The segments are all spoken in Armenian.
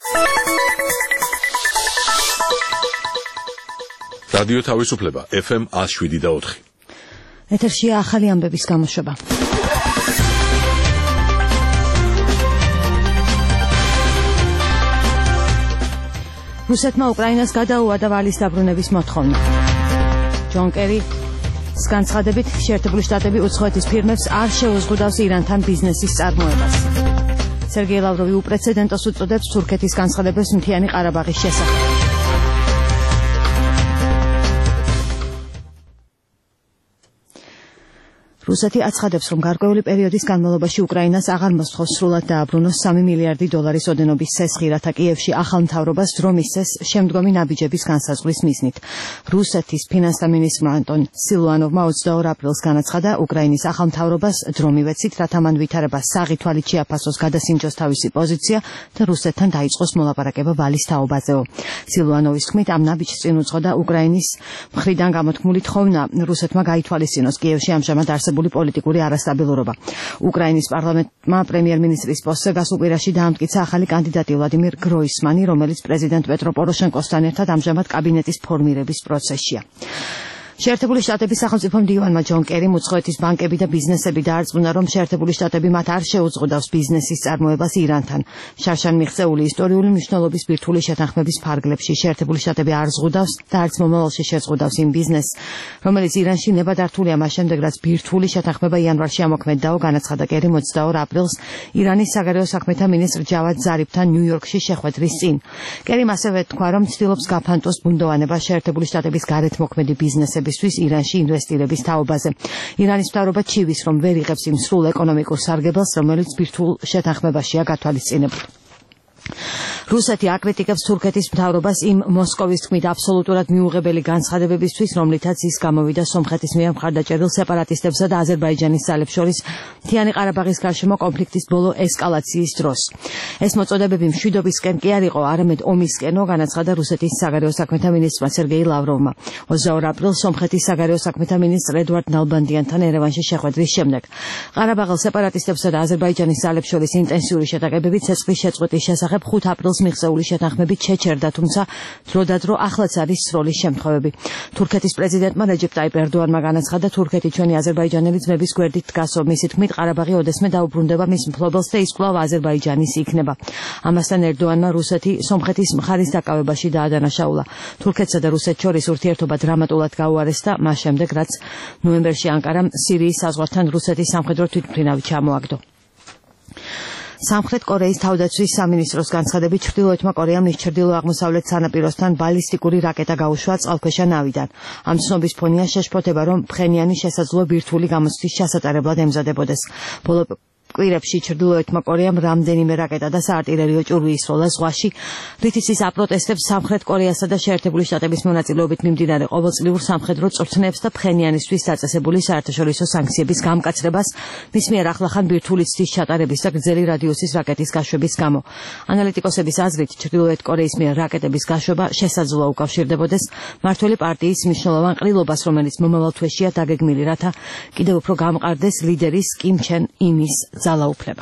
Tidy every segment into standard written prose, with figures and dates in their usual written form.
რადიო თავისუფლება FM 107.4. ეთერშია ახალი ამბების გამოშვება. რუსეთმა უკრაინას გადაუვადა ვალის დაბრუნების მოთხოვნა. ჯონ კერი განცხადებით შეერთებული შტატები უცხოეთის ფირმებს არ შეუზღუდავს ირანთან ბიზნესის წარმოებას. სერგეი ლავროვი უპრეცედენტოს უწოდებს თურქეთის განცხადებას მთიანი ყარაბაღის შესახებ. რუსეთი აცხადებს, რომ გარკვეული პერიოდის განმავლობაში უკრაინას აღარ მოსთხოვს სრულად დააბრუნოს $3 მილიარდი ოდენობის სესხი, რათა კიევში ახალ მთავრობას დრო მისცეს შემდგომი ნაბიჯების განსაზღვრის მიზნით. რუსეთის ფინანსთა მინისტრმა ანტონ სილუანოვმა 22 აპრილს განაცხადა, უკრაინის ახალ მთავრობას დრო მივეცით, რათა მან ვითარება საღი თვალით შეაფასოს გადასინჯოს თავისი პოზიცია და რუსეთთან დაიწყოს მოლაპარაკება ვალის თაობაზეო. სილუანოვის თქმით, ამ ნაბიჯს წინ უძღოდა უკრაინის მხრიდან გამოთქმული თხოვნა რუსეთმა გაითვალისწინოს კიევში ამჟამად არსებული პოლიტიკური არასტაბილურობა. უკრაინის პარლამენტმა პრემიერ-მინისტრის პოსტზე გასულ კვირაში დაამტკიცა ახალი კანდიდატი ვლადიმირ გროისმანი, რომელიც პრეზიდენტ პეტრო პოროშენკოსთან ერთად ამჟამად კაბინეტის ფორმირების პროცესშია. შეერთებული შტატების სახელმწიფო მდივანმა ჯონ კერიმ უცხოეთის ბანკები და ბიზნესები დაარწმუნა, რომ შეერთებული შტატები მათ არ შეუზღუდავს ბიზნესის წარმოებას ირანთან. შარშან მიღწეული ისტორიული მნიშვნელობის ბირთვული შეთანხმების ფარგლებში შეერთებული შტატები არ ზღუდავს და არც მომავალში შეზღუდავს იმ ბიზნესს, რომელიც ირანში ნებადართულია მას შემდეგ, რაც ბირთვული შეთანხმება იანვარში ამოქმედდაო, განაცხადა კერიმ 22 აპრილს ირანის საგარეო საქმეთა მინისტრ ჯავად ზარიფთან ნიუ-იორკში შეხვედრის წინ. კერიმ ასევე თქვა, რომ ცდილობს გაფანტოს ბუნდოვანება შეერთებული შტატების გარეთმოქმედი ბიზნესების ირანში ინვესტირების თაობაზე. ირანის მთავრობა ჩივის, რომ ვერ იღებს იმ სრულ ეკონომიკურ სარგებელს, რომელიც ბირთვულ შეთანხმებაშია გათვალისწინებული. რუსეთი აკრიტიკებს თურქეთის მთავრობას იმ მოსკოვის თქმით აბსოლუტურად მიუღებელი განცხადებებისთვის, რომლითაც ის გამოვიდა სომხეთის მიერ მხარდაჭერილ სეპარატისტებსა და აზერბაიჯანის ძალებს შორის მთიანი ყარაბაღის გარშემო კონფლიქტის ბოლო ესკალაციის დროს. ეს მოწოდებები მშვიდობისკენ კი არ იყო, არამედ ომისკენო, განაცხადა რუსეთის საგარეო საქმეთა მინისტრმა სერგეი ლავროვმა 22 აპრილს სომხეთის საგარეო საქმეთა მინისტრ ედვარდ ნალბანდიანთან ერევანში შეხვედრის შემდეგ. ყარაბაღელ სეპარატისტებსა და აზერბაიჯანის ძალებს შორის ინტენსიური შეტაკებები ცეცხლის შეწყვეტის შესახებ 5 აპრილს მიღწეული შეთანხმებით შეჩერდა, თუმცა დროდადრო ახლაც არის სროლის შემთხვევები. თურქეთის პრეზიდენტმა რეჯეპ ტაიპ ერდოანმა განაცხადა, თურქეთი ჩვენი აზერბაიჯანელი ძმების გვერდით დგასო, მისი თქმით ყარაბაღი ოდესმე დაუბრუნდება მის მფლობელს და ის კვლავ აზერბაიჯანის იქნება. ამასთან ერდოანმა რუსეთი სომხეთის მხარის დაკავებაში დაადანაშაულა. თურქეთსა და რუსეთს შორის ურთიერთობა დრამატულად გაუარესდა, მას შემდეგ, რაც ნოემბერში ანკარამ სირიის საზღვართან რუსეთის სამხედრო თვითმფრინავი ჩამოაგდო. სამხრეთ კორეის თავდაცვის სამინისტროს განცხადებით ჩრდილოეთმა კორეამ მის ჩრდილო-აღმოსავლეთ სანაპიროსთან ბალისტიკური რაკეტა გაუშვა წყალქვეშა ნავიდან. ამ ცნობის ფონია შეშფოთება, რომ ფხენიანი შესაძლო ბირთვული გამოცდის ჩასატარებლად ემზადებოდეს. ბოლო კვირებში ჩრდილოეთმა კორეამ რამდენიმე რაკეტა და საარტილერიო ჭურვი ისროლა ზღვაში, რითიც ის აპროტესტებს სამხრეთ კორეასა და შეერთებული შტატების მონაწილეობით მიმდინარე ყოველწლიურ სამხედრო წვრთნებს და ფხენიანისთვის დაწესებული საერთაშორისო სანქციების გამკაცრებას მის მიერ ახლახან ბირთვული ცდის ჩატარების და გრძელი რადიუსის რაკეტის გაშვების გამო. ანალიტიკოსების აზრით, ჩრდილოეთ კორეის მიერ რაკეტების გაშვება შესაძლოა უკავშირდებოდეს მმართველი პარტიის მნიშვნელოვან ყრილობას, რომელიც მომავალ თვეშია დაგეგმილი, რათა კიდევ უფრო გამყარდეს ლიდერის კიმ ჩენ ინის ძალაუფლება.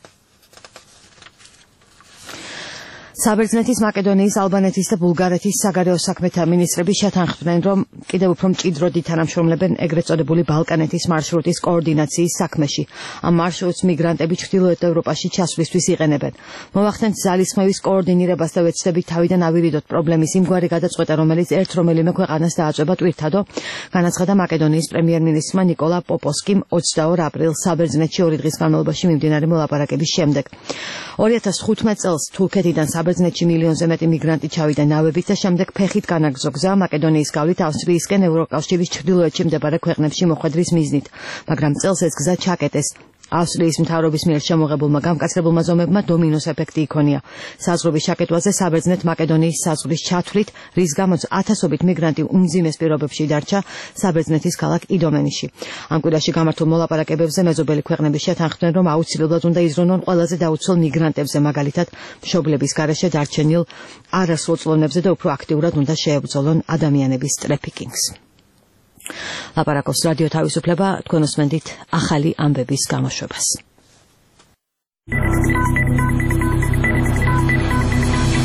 საბერძნეთის, მაკედონიის, ალბანეთის და ბულგარეთის საგარეო საქმეთა მინისტრები შეთანხმდნენ, რომ კიდევ უფრო მჭიდროდ ითანამშრომლებენ ეგრეთ წოდებული ბალკანეთის მარშრუტის კოორდინაციის საქმეში. ამ მარშრუტს მიგრანტები ჩრდილოეთ ევროპაში ჩასვლისთვის იყენებენ. მოვახდენთ ძალისხმევის კოორდინირებას და ვეცდებით თავიდან ავირიდოთ პრობლემის იმგვარი გადაწყვეტა, რომელიც ერთ რომელიმე ქვეყანას დააწვება ტვირთადო, განაცხადა მაკედონიის პრემიერ-მინისტრმა ნიკოლა პოპოსკიმ 22 აპრილს საბერძნეთში 2 დღის განმავლობაში მიმდინარე მოლაპარაკების შემდეგ. 2015 წელს თურქეთიდან საბერძნეთში მილიონზე მეტი მიგრანტი ჩავიდა ნავებით და შემდეგ ფეხით განაგრძო გზა მაკედონიის გავლით ავსტრიისკენ ევროკავშირის ჩრდილოეთში მდებარე ქვეყნებში მოხვედრის მიზნით, მაგრამ წელს ეს გზა ჩაკეტეს. ავსტრიის მთავრობის მიერ შემოღებულმა გამკაცრებულმა ზომებმა დომინოს ეფექტი იქონია. საზღვრების შაკეტვაზე საბერძნეთ მაკედონიის საზღვრის ჩათვლით, რის გამოც ათასობით მიგრანტი უმძიმეს პირობებში დარჩა საბერძნეთის ქალაქ იდომენიში. ამ კვირაში გამართულ მოლაპარაკებებზე მეზობელი ქვეყნები შეთანხმდნენ, რომ აუცილებლად უნდა იზრუნონ ყველაზე დაუცველ მიგრანტებზე, მაგალითად მშობლების გარეშე დარჩენილ არასრულ წლოვნებზე და უფრო აქტიურად უნდა შეებრძოლონ ადამიანების ტრაფიკინგს. ლაპარაკობს რადიო თავისუფლება, თქვენ უსმენთ ახალი ამბების გამოშვებას.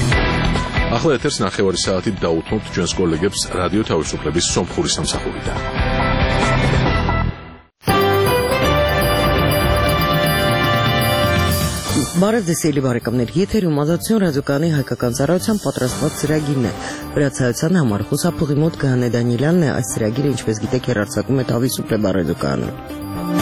ახლა ეთერს 9 საათით დაუთმობთ ჩვენს კოლეგებს რადიო თავისუფლების სომხური სამსახურიდან. Բարև բարեկամներ, եթերում ազատություն ռադիոկայանի հայկական ծառայության պատրաստված ծրագիրն է։ Վրացայության համար խոսափողի մոտ Գայանե Դանիելյանն է, այս ծրագիրը, ինչպես գիտեք, հեռարձակում է Თავისუფლება ռադիոկայանում։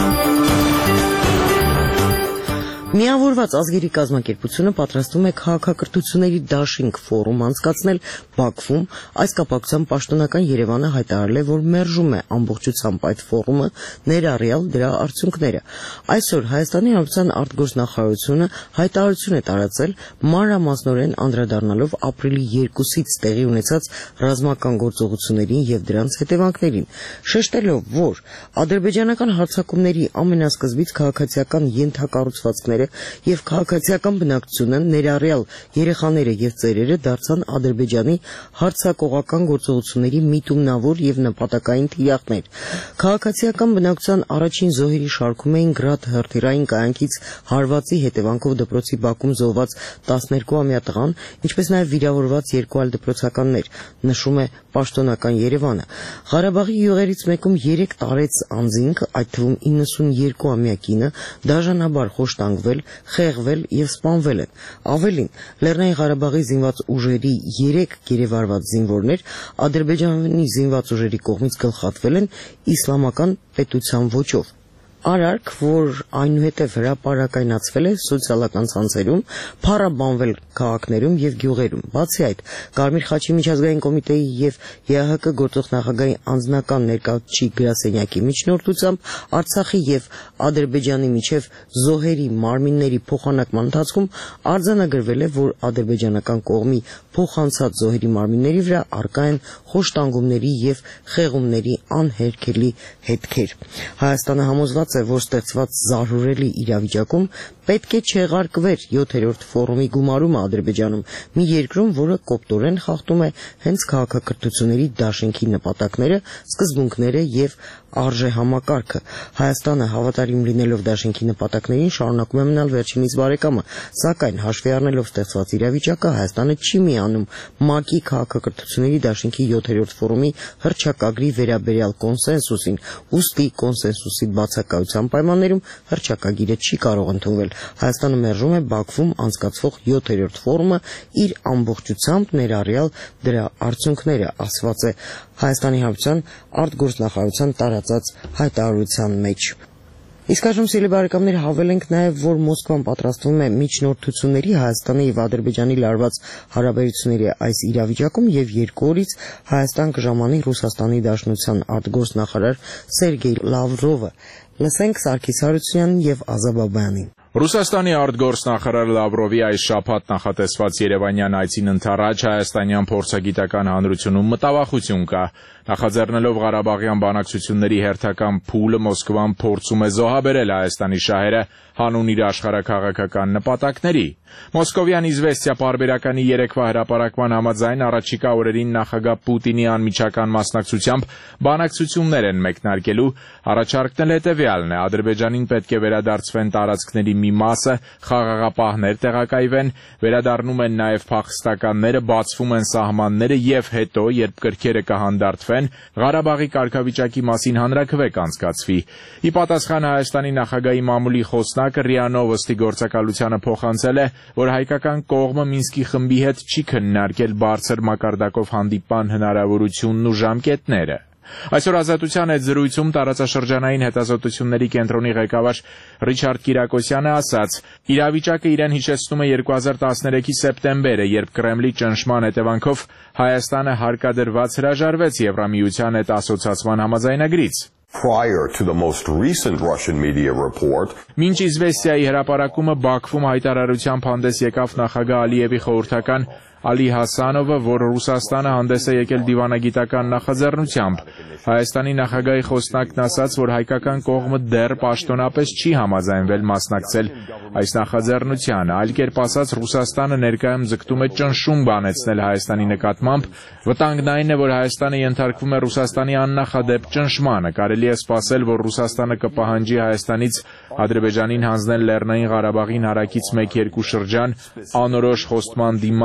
Միավորված ազգերի կազմակերպությունը պատրաստում է քաղաքակրթությունների դաշինք ֆորում անցկացնել Բաքվում, այս կապակցությամբ պաշտոնական Երևանը հայտարարել է, որ մերժում է ամբողջությամբ այդ ֆորումը, ներառյալ դրա արդյունքները։ Այսօր Հայաստանի Հանրապետության արտգործնախարարությունը հայտարարություն է տարածել, մանրամասնորեն անդրադառնալով ապրիլի 2-ից տեղի ունեցած ռազմական գործողություններին եւ դրանց հետևանքներին, շեշտելով, որ ադրբեջանական հարձակումների ամենասկզբից քաղաքացիական ենթակառուցվածքները եւ քաղաքացիական բնակչությունը, ներառյալ երեխաները եւ ծերերը, դարձան Ադրբեջանի հարձակողական գործողությունների միտումնավոր եւ նպատակային թիրախներ։ Քաղաքացիական բնակչության առաջին զոհերի շարքում էին Գրադ հրթիռային կայանքից հարվածի հետևանքով դպրոցի բակում զոհված 12-ամյա տղան, ինչպես նաեւ վիրավորված 2 այլ դպրոցականներ, նշում է պաշտոնական Երևանը։ Ղարաբաղի յուղերից մեկում 3 տարեց անձինք, այդ թվում 92-ամյա կինը, դաժանաբար խոշտանգվել, խեղվել եւ սպանվել են։ Ավելին, Լեռնային Ղարաբաղի զինված ուժերի 3 գերեվարված զինվորներ Ադրբեջանի զինված ուժերի կողմից գլխատվել են իսլամական պետության ոճով։ Արարք, որ այնուհետև հրապարակայնացվել է սոցիալական ցանցերում, փառաբանվել քաղաքներում եւ գյուղերում։ Բացի այդ, Կարմիր խաչի միջազգային կոմիտեի եւ ԵԱՀԿ գործող նախագահի անձնական ներկայացուցիչ գրասենյակի միջնորդությամբ Արցախի եւ Ադրբեջանի միջև զոհերի մարմինների փոխանակման ընթացքում արձանագրվել է, որ ադրբեջանական կողմի փոխանցած զոհերի մարմինների վրա առկա են խոշտանգումների եւ խեղումների անհերքելի հետքեր։ Հայաստանը համոզված է, որ ստեղծված զարհուրելի իրավիճակում պետք է չեղարկվեր 7-րդ ֆորումի գումարումը Ադրբեջանում, մի երկրում, որը կոպտորեն խախտում է հենց քաղաքակրթությունների դաշինքի նպատակները, սկզբունքները եւ արժեհամակարգը։ Հայաստանը հավատարիմ լինելով դաշինքի նպատակներին շարունակում է մնալ վերջինիս բարեկամը, սակայն հաշվի առնելով ստեղծված իրավիճակը Հայաստանը չի միանում ՄԱԿ-ի քաղաքակրթությունների դաշինքի 7-րդ ֆորումի հռչակագրի վերաբերյալ կոնսենսուսին, ուստի կոնսենսուսի բացակայության պայմաններում հռչակագիրը չի կարող ընդունվել։ Հայաստանը մերժում է Բաքվում անցկացվող 7-րդ ֆորումը իր ամբողջությամբ, ներառյալ դրա արդյունքները, ասված է Հայաստանի Հանրապետության արտգործնախարարության տարածած հայտարարության մեջ։ Իսկ այժմ սիրելի բարեկամներ, հավելենք նաև, որ Մոսկվան պատրաստվում է միջնորդությունների Հայաստանի եւ Ադրբեջանի լարված հարաբերությունների այս իրավիճակում եւ 2 օրից Հայաստան կժամանի Ռուսաստանի Դաշնության արտգործնախարար Սերգեյ Լավրովը։ Լսենք Սարգիս Հարությունյանին եւ Ազա Բաբայանին։ Ռուսաստանի արտգործնախարար Լավրովի այս շաբաթ նախատեսված Երևանյան այցին ընդառաջ հայաստանյան փորձագիտական հանրությունում մտավախություն կա։ Նախաձեռնելով Ղարաբաղյան բանակցությունների հերթական փուլը Մոսկվան փորձում է զոհաբերել Հայաստանի շահերը հանուն իր աշխարհաքաղաքական նպատակների։ Մոսկովյան Իզվեստիա պարբերականի երեկվա հրապարակման համաձայն առաջիկա օրերին նախագահ Պուտինի անմիջական մասնակցությամբ բանակցություններ են մեկնարկելու, առաջարկն էլ հետևյալն է. Ադրբեջանին պետք է վերադարձվեն տարածքների մի մասը, խաղաղապահներ տեղակայվեն, վերադառնում են նաև փախստականները, բացվում են սահմանները եւ հետո, երբ կրքերը կհանդարտվեն, Ղարաբաղի կարգավիճակի մասին հանրաքվեկ անցկացվի։ Ի պատասխան Հայաստանի նախագահի մամուլի խոսնակը ՌԻԱ Նովոստի գործակալությանը փոխանցել է, որ հայկական կողմը Մինսկի խմբի հետ չի քննարկել բարձր մակարդակով հանդիպման հնարավորությունն ու ժամկետները։ Այսօր Ազատության հետ զրույցում տարածաշրջանային հետազոտությունների կենտրոնի ղեկավար Ռիչարդ Կիրակոսյանը ասաց. իրավիճակը իրեն հիշեցնում է 2013-ի սեպտեմբերը, երբ Կրեմլի ճնշման հետևանքով Հայաստանը հարկադրված հրաժարվեց Եվրամիության հետ ասոցիացման համաձայնագրից։ Prior to the most recent Russian media report, Մինչ Իզվեստիայի հրապարակումը Բաքվում հայտարարությամբ հանդես եկավ նախագահ Ալիևի խորհրդական Ալի Հասանովը, որ Ռուսաստանը հանդես է եկել դիվանագիտական նախաձեռնությամբ։ Հայաստանի նախագահի խոսնակն ասաց, որ հայկական կողմը դեռ պաշտոնապես չի համաձայնվել մասնակցել այս նախաձեռնությանը, այլ կերպ ասած Ռուսաստանը ներկայում ձգտում է ճնշում բանեցնել Հայաստանի նկատմամբ, վտանգն այն է, որ Հայաստանը ենթարկվում է Ռուսաստանի աննախադեպ ճնշմանը, կարելի է սպասել, որ Ռուսաստանը կպահանջի Հայաստանից Ադրբեջանին հանձնել Լեռնային Ղարաբաղին հարակից 1-2 շրջան անորոշ խոստման դիմաց, թե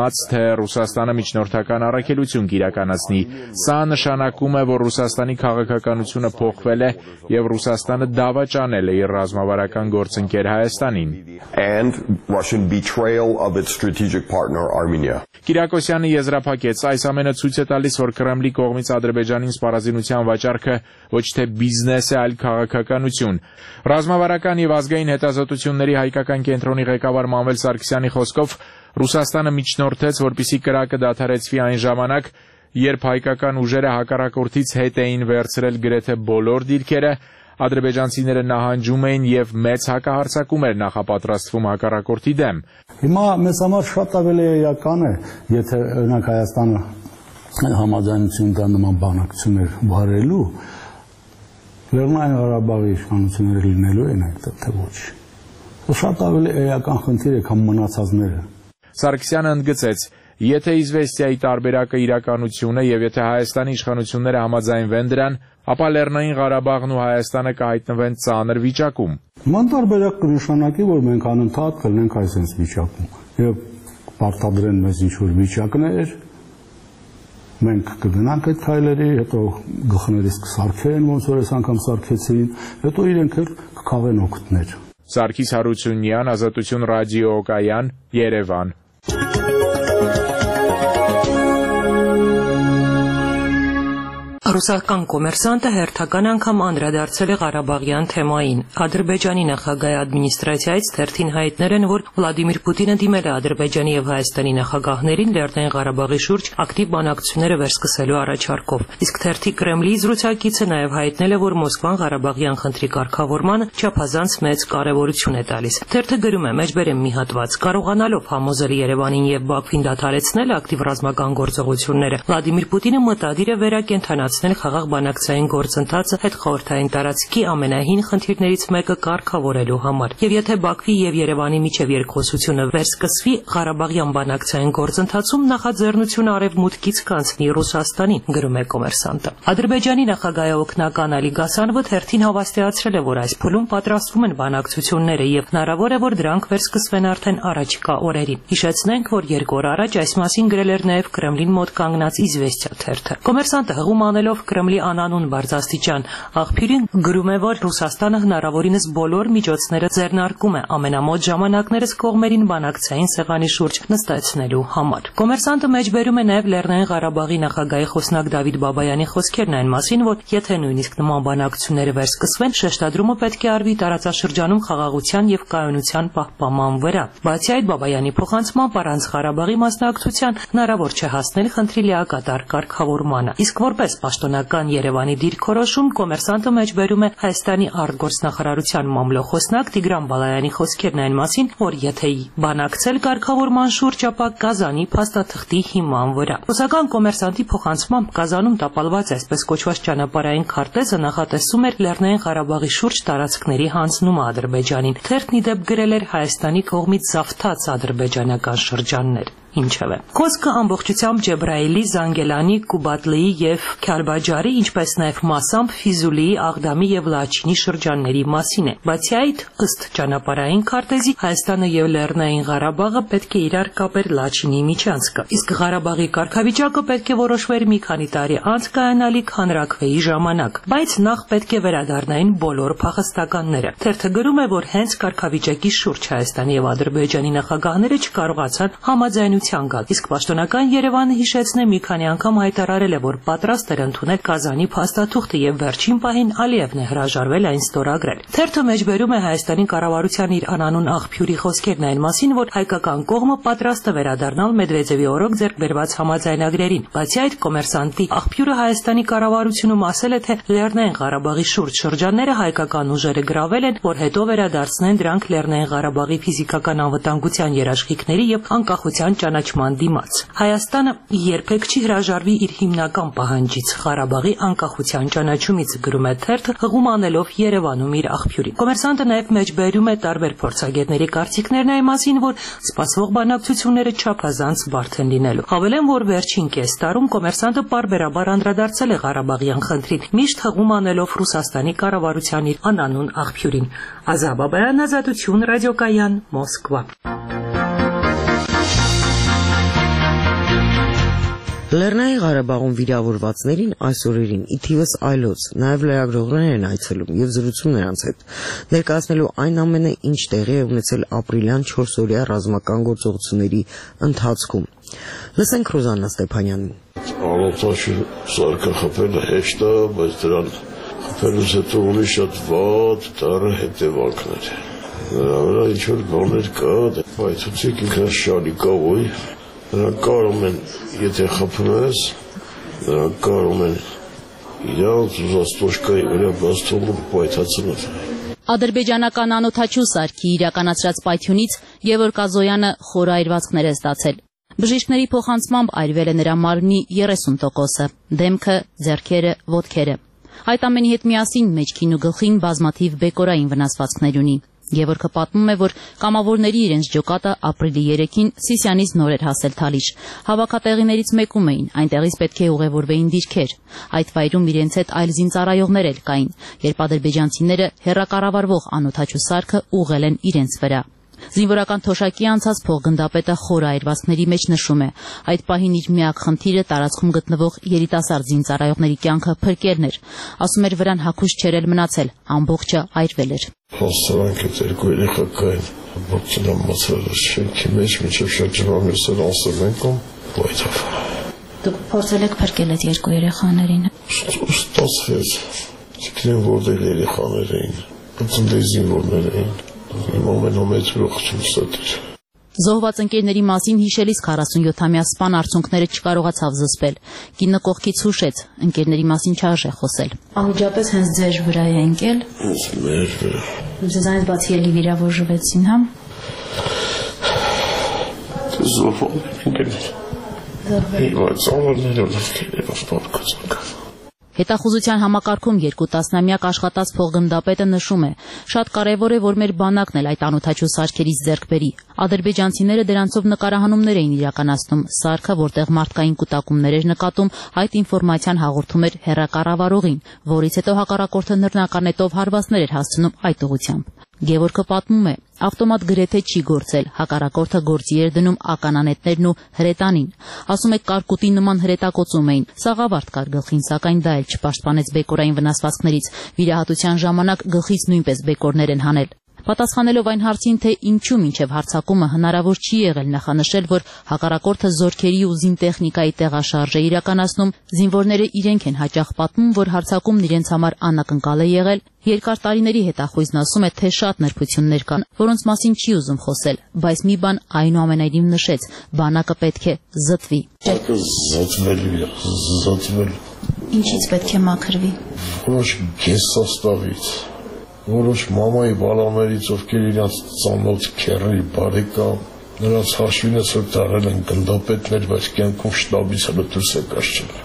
Ռուսաստանը միջնորդական առաքելություն կիրականացնի։ Սա նշանակում է, որ Ռուսաստանի քաղաքականությունը փոխվել է եւ Ռուսաստանը դավաճանել է իր ռազմավարական գործընկեր Հայաստանին։ And Russian betrayal of its strategic partner Armenia. Կիրակոսյանը եզրափակեց, այս ամենը ցույց է տալիս, որ Կրեմլի կողմից Ադրբեջանին սպառազինության վաճառքը ոչ թե բիզնես է, այլ քաղաքականություն։ Ռազմավարական եւ ազգային հետազոտությունների հայկական կենտրոնի ղեկավար Մանվել Սարգսյանի խոսքով Ռուսաստանը միջնորդեց, որպիսի կրակը դադարեցվի այն ժամանակ, երբ հայկական ուժերը հակառակորդից հետ էին վերցրել գրեթե բոլոր դիրքերը, ադրբեջանցիները նահանջում էին եւ մեծ հակահարձակում էր նախապատրաստվում հակառակորդի դեմ։ Հիմա մեզ համար շատ ավելի էական է, եթե օրինակ Հայաստանը համաձայնություն տա նման բանակցություններ վարելու, Լեռնային Ղարաբաղի իշխանությունները լինելու են այդտեղ թե ոչ։ Շատ ավելի էական խնդիր է, քան մնացածները։ Սարգսյանը ընդգծեց, եթե Իզվեստիայի տարբերակը իրականություն է եւ եթե Հայաստանի իշխանությունները համաձայնվեն դրան, ապա Լեռնային Ղարաբաղն ու Հայաստանը կհայտնվեն ծանր վիճակում։ Ման տարբերակ կնշանակի, որ մենք անընդհատ կլինենք այսպես վիճակում եւ պարտադրեն մեզ ինչ-որ վիճակներ, մենք կգնանք այդ քայլերի, հետո գլխներիս կսարքեն, ոնց որ այս անգամ սարքեցին, հետո իրենք էլ կքաղեն օգուտներ։ Սարգիս Հարությունյան, Ազատություն ռադիոկայան, Երևան։ Ռուսական կոմերսանտը հերթական անգամ անդրադարձել է Ղարաբաղյան թեմային։ Ադրբեջանի նախագահի ադմինիստրացիայից թերթին հայտներ են, որ Վլադիմիր Պուտինը դիմել է Ադրբեջանի եւ Հայաստանի նախագահներին Լեռնային Ղարաբաղի շուրջ ակտիվ բանակցությունները վերսկսելու առաջարկով։ Իսկ թերթի Կրեմլի զրուցակիցը նաեւ հայտնել է, որ Մոսկվան Ղարաբաղյան խնդրի կարգավորմանը չափազանց մեծ կարեւորություն է տալիս։ Թերթը գրում է. «Մեջբերեմ մի հատված. Կարողանալով համոզել Երևանին եւ Բաքվին դադարեցնել ակտիվ ռազմական գործողությունները, Վլադիմիր Պուտինը մտադիր է վերակենդանացնել խաղաղ բանակցային գործընթացը հետխորհրդային տարածքի ամենահին խնդիրներից մեկը կարգավորելու համար։ Եվ եթե Բաքվի եւ Երևանի միջև երկխոսությունը վերսկսվի, Ղարաբաղյան բանակցային գործընթացում նախաձեռնությունը արևմուտքից կանցնի Ռուսաստանին», գրում է կոմերսանտը։ Ադրբեջանի նախագահի օգնական Ալի Գասանովը թերթին հավաստիացրել է, որ այս փուլում պատրաստվում են բանակցությունները եւ հնարավոր է, որ դրանք վերսկսվեն արդեն առաջիկա օրերին։ Հիշեցնենք, որ 2 օր առաջ այս մասին գրել էր նաեւ Կրեմլին մոտ կանգնած Իզվեստիա թերթը։ Կոմերսանտը հղում անելով Կրեմլի անանուն բարձրաստիճան աղբյուրին գրում է, որ Ռուսաստանը հնարավորինս բոլոր միջոցները ձեռնարկում է ամենամոտ ժամանակներս կողմերին բանակցային սեղանի շուրջ նստեցնելու համար։ Կոմերսանտը մեջբերում է նաև Լեռնային Ղարաբաղի նախագահի խոսնակ Դավիթ Բաբայանի խոսքերն այն մասին, որ եթե նույնիսկ նման բանակցությունները վերսկսվեն, շեշտադրումը պետք է արվի տարածաշրջանում խաղաղության եւ կայունության պահպանման վրա։ Բացի այդ, Բաբայանի փոխանցմամբ առանց Ղարաբաղի մասնակցության հնարավոր չէ հասնել խնդրի լիակատար կարգավորմանը։ Իսկ որպես պաշտոնական Երևանի դիրքորոշում կոմերսանտը մեջբերում է Հայաստանի արտգործնախարարության մամլոխոսնակ Տիգրան Բալայանի խոսքերն այն մասին, որ եթե բանակցել կարգավորման շուրջ, ապա Կազանի փաստաթղթի հիման վրա։ Ռուսական կոմերսանտի փոխանցմամբ Կազանում տապալված այսպես կոչված ճանապարհային քարտեզը նախատեսում էր Լեռնային Ղարաբաղի շուրջ տարածքների հանձնումը Ադրբեջանին։ Թերթն ի դեպ գրել էր Հայաստանի կողմից զավթած ադրբեջանական շրջաններ։ Ինչևէ, խոսքը ամբողջությամբ Ջեբրայիլի, Զանգելանի, Կուբատլիի եւ Քալբաջարի, ինչպես նաեւ մասամբ Ֆիզուլիի, Աղդամի եւ Լաչինի շրջանների մասին է։ Բացի այդ, ըստ ճանապարհային քարտեզի, Հայաստանը եւ Լեռնային Ղարաբաղը պետք է իրար կապեր Լաչինի միջանցքը։ Իսկ Ղարաբաղի կարգավիճակը պետք է որոշվեր մի քանի տարի անց կայանալիք հանրաքվեի ժամանակ, բայց նախ պետք է վերադառնային բոլոր փախստականները։ Թերթը գրում է, որ հենց կարգավիճակի շուրջ Հայաստանի եւ Ադրբեջանի նախագահները չկարողացան համաձայնություն գալ, իսկ պաշտոնական Երևանը հիշեցնե մի քանի անգամ հայտարարել է, որ պատրաստ էր ընդունել Կազանի փաստաթուղթը եւ վերջին պահին Ալիևն է հրաժարվել այն ստորագրել։ Թերթը մեջբերում է Հայաստանի կառավարության իր անանուն աղբյուրի խոսքերն այն մասին, որ հայկական կողմը պատրաստ է վերադառնալ Մեդվեդևի օրոք ձեռք բերված համաձայնագրերին։ Բացի այդ, կոմերսանտի աղբյուրը Հայաստանի կառավարությունում ասել է, թե Լեռնային Ղարաբաղի շուրջ շրջանները հայկական ուժերը գրավել են, որ հետո վերադարձնեն դրանք Լեռնային Ղարաբաղի ֆիզիկական անվտանգության երաշխիքների եւ անկախության ճանաչման դիմաց։ Հայաստանը երբեք չի հրաժարվի իր հիմնական պահանջից՝ Ղարաբաղի անկախության ճանաչումից, գրում է թերթը, հղում անելով Երևանում իր աղբյուրին։ Կոմերսանտը նաև մեջբերում է տարբեր փորձագետների կարծիքներն այն մասին, որ սպասվող բանակցությունները չափազանց բարդ են լինելու։ Հավելեմ, որ վերջին կես տարում կոմերսանտը պարբերաբար անդրադարձել է Ղարաբաղյան խնդրին, միշտ հղում անելով Ռուսաստանի կառավարության իր անանուն աղբյուրին։ Ազա Բաբայան, Ազատություն ռադիոկայան, Մոսկվա։ Լեռնային Ղարաբաղում վիրավորվածներին այս օրերին ի թիվս այլոց նաև լրագրողներ են այցելում եւ զրուցում նրանց հետ, ներկայացնելու այն ամենը, ինչ տեղի է ունեցել ապրիլյան 4-օրյա ռազմական գործողությունների ընթացքում։ Լսենք Ռոզաննա Ստեփանյանին։ Ալոթաշը սարքը խփելը հեշտ է, բայց դրան խփելուց հետո ունի շատ վատ դառը հետևանքներ։ Դրա վրա ինչ-որ բաներ կա, պայթուցիկ ինքնաշարի կա, ոյ։ Նրանք կարող են, եթե խփում ես, նրանք կարող են իրանց ուզած տոշկայի վրա բաց թողնում պայթացնել։ Ադրբեջանական անօթաչու սարքի իրականացրած պայթյունից Գևորգ Ազոյանը խորը այրվածքներ է ստացել։ Բժիշկների փոխանցմամբ այրվել է նրա մարմնի 30%-ը, դեմքը, ձեռքերը, ոտքերը։ Այդ ամենի հետ միասին մեջքին ու գլխին բազմաթիվ բեկորային վնասվածքներ ունի։ Գևորգը պատմում է, որ կամավորների իրենց ջոկատը ապրիլի 3-ին Սիսյանից նոր էր հասել Թալիշ։ Հավաքատեղիներից մեկում էին, այնտեղից պետք է ուղևորվեին դիրքեր։ Այդ վայրում իրենց հետ այլ զինծառայողներ էլ կային, երբ ադրբեջանցիները հեռակառավարվող անօթաչու սարքը ուղղել են իրենց վրա։ Զինվորական թոշակի անցած փոխգնդապետը խորը այրվածքների մեջ նշում է. այդ պահին իր միակ խնդիրը տարածքում գտնվող երիտասարդ զինծառայողների կյանքը փրկելն էր։ Ասում էր, վրան հագուստ չէր էլ մնացել, ամբողջը այրվել էր։ Հաստատանք այդ երկու երեխա կային, բացել ամացրել շենքի մեջ, մինչև շրջանամերս էր ասել ենք պայթավ։ Դուք փորձել եք փրկել այդ երկու երեխաներին։ Ստացվեց, չգիտեմ որտեղ երեխաներ էին, ծննդի զինվորներ էին։ Իմ ամենամեծ ուրախությունս դա էր։ Զոհված ընկերների մասին հիշելիս 47-ամյա սպան արցունքները չկարողացավ զսպել։ Կինը կողքից հուշեց, ընկերների մասին չարժե խոսել։ Անմիջապես հենց ձեր վրա է ընկել։ Մեր վրա։ Ձեզանից բացի էլի վիրավորվեցին, հա։ Զոհված ընկերներ։ Բայց ավարները լավ կերպով։ Հետախուզության համակարգում 2 տասնամյակ աշխատած փոխգնդապետը նշում է. շատ կարևոր է, որ մեր բանակն էլ այդ անօթաչու սարքերից ձեռք բերի։ Ադրբեջանցիները դրանցով նկարահանումներ էին իրականացնում, սարքը, որտեղ մարդկային կուտակումներ էր նկատում, այդ ինֆորմացիան հաղորդում էր հեռակառավարողին, որից հետո հակառակորդը նռնականետով հարվածներ էր հասցնում այդ ուղղությամբ։ Գևորգը պատմում է, ավտոմատ գրեթե չի գործել, հակառակորդը գործի էր դնում ականանետներն ու հրետանին։ Ասում է, կարկուտի նման հրետակոծում էին, սաղավարտ կար գլխին, սակայն դա էլ չպաշտպանեց բեկորային վնասվածքներից։ Վիրահատության ժամանակ գլխից նույնպես բեկորներ են հանել։ Պատասխանելով այն հարցին, թե ինչու մինչև հարձակումը հնարավոր չի եղել նախանշել, որ հակառակորդը զորքերի ու զինտեխնիկայի տեղաշարժ է իրականացնում, զինվորները իրենք են հաճախ պատմում, որ հարձակումն իրենց համար անակնկալ է եղել, երկար տարիների հետախույզն ասում է, թե շատ նրբություններ կան, որոնց մասին չի ուզում խոսել, բայց մի բան այնուամենայնիվ նշեց, բանակը պետք է զտվի։ Զտվել։ Ինչից պետք է մաքրվի։ Որոշ գեսաստավից, որոշ մամայի բալաներից, ովքեր իրանց ծանոթ քեռի բարեկամ, նրանց հաշվինս որ դարել են գնդապետներ, բայց կյանքում շտաբից հələ դուրս է կաշել։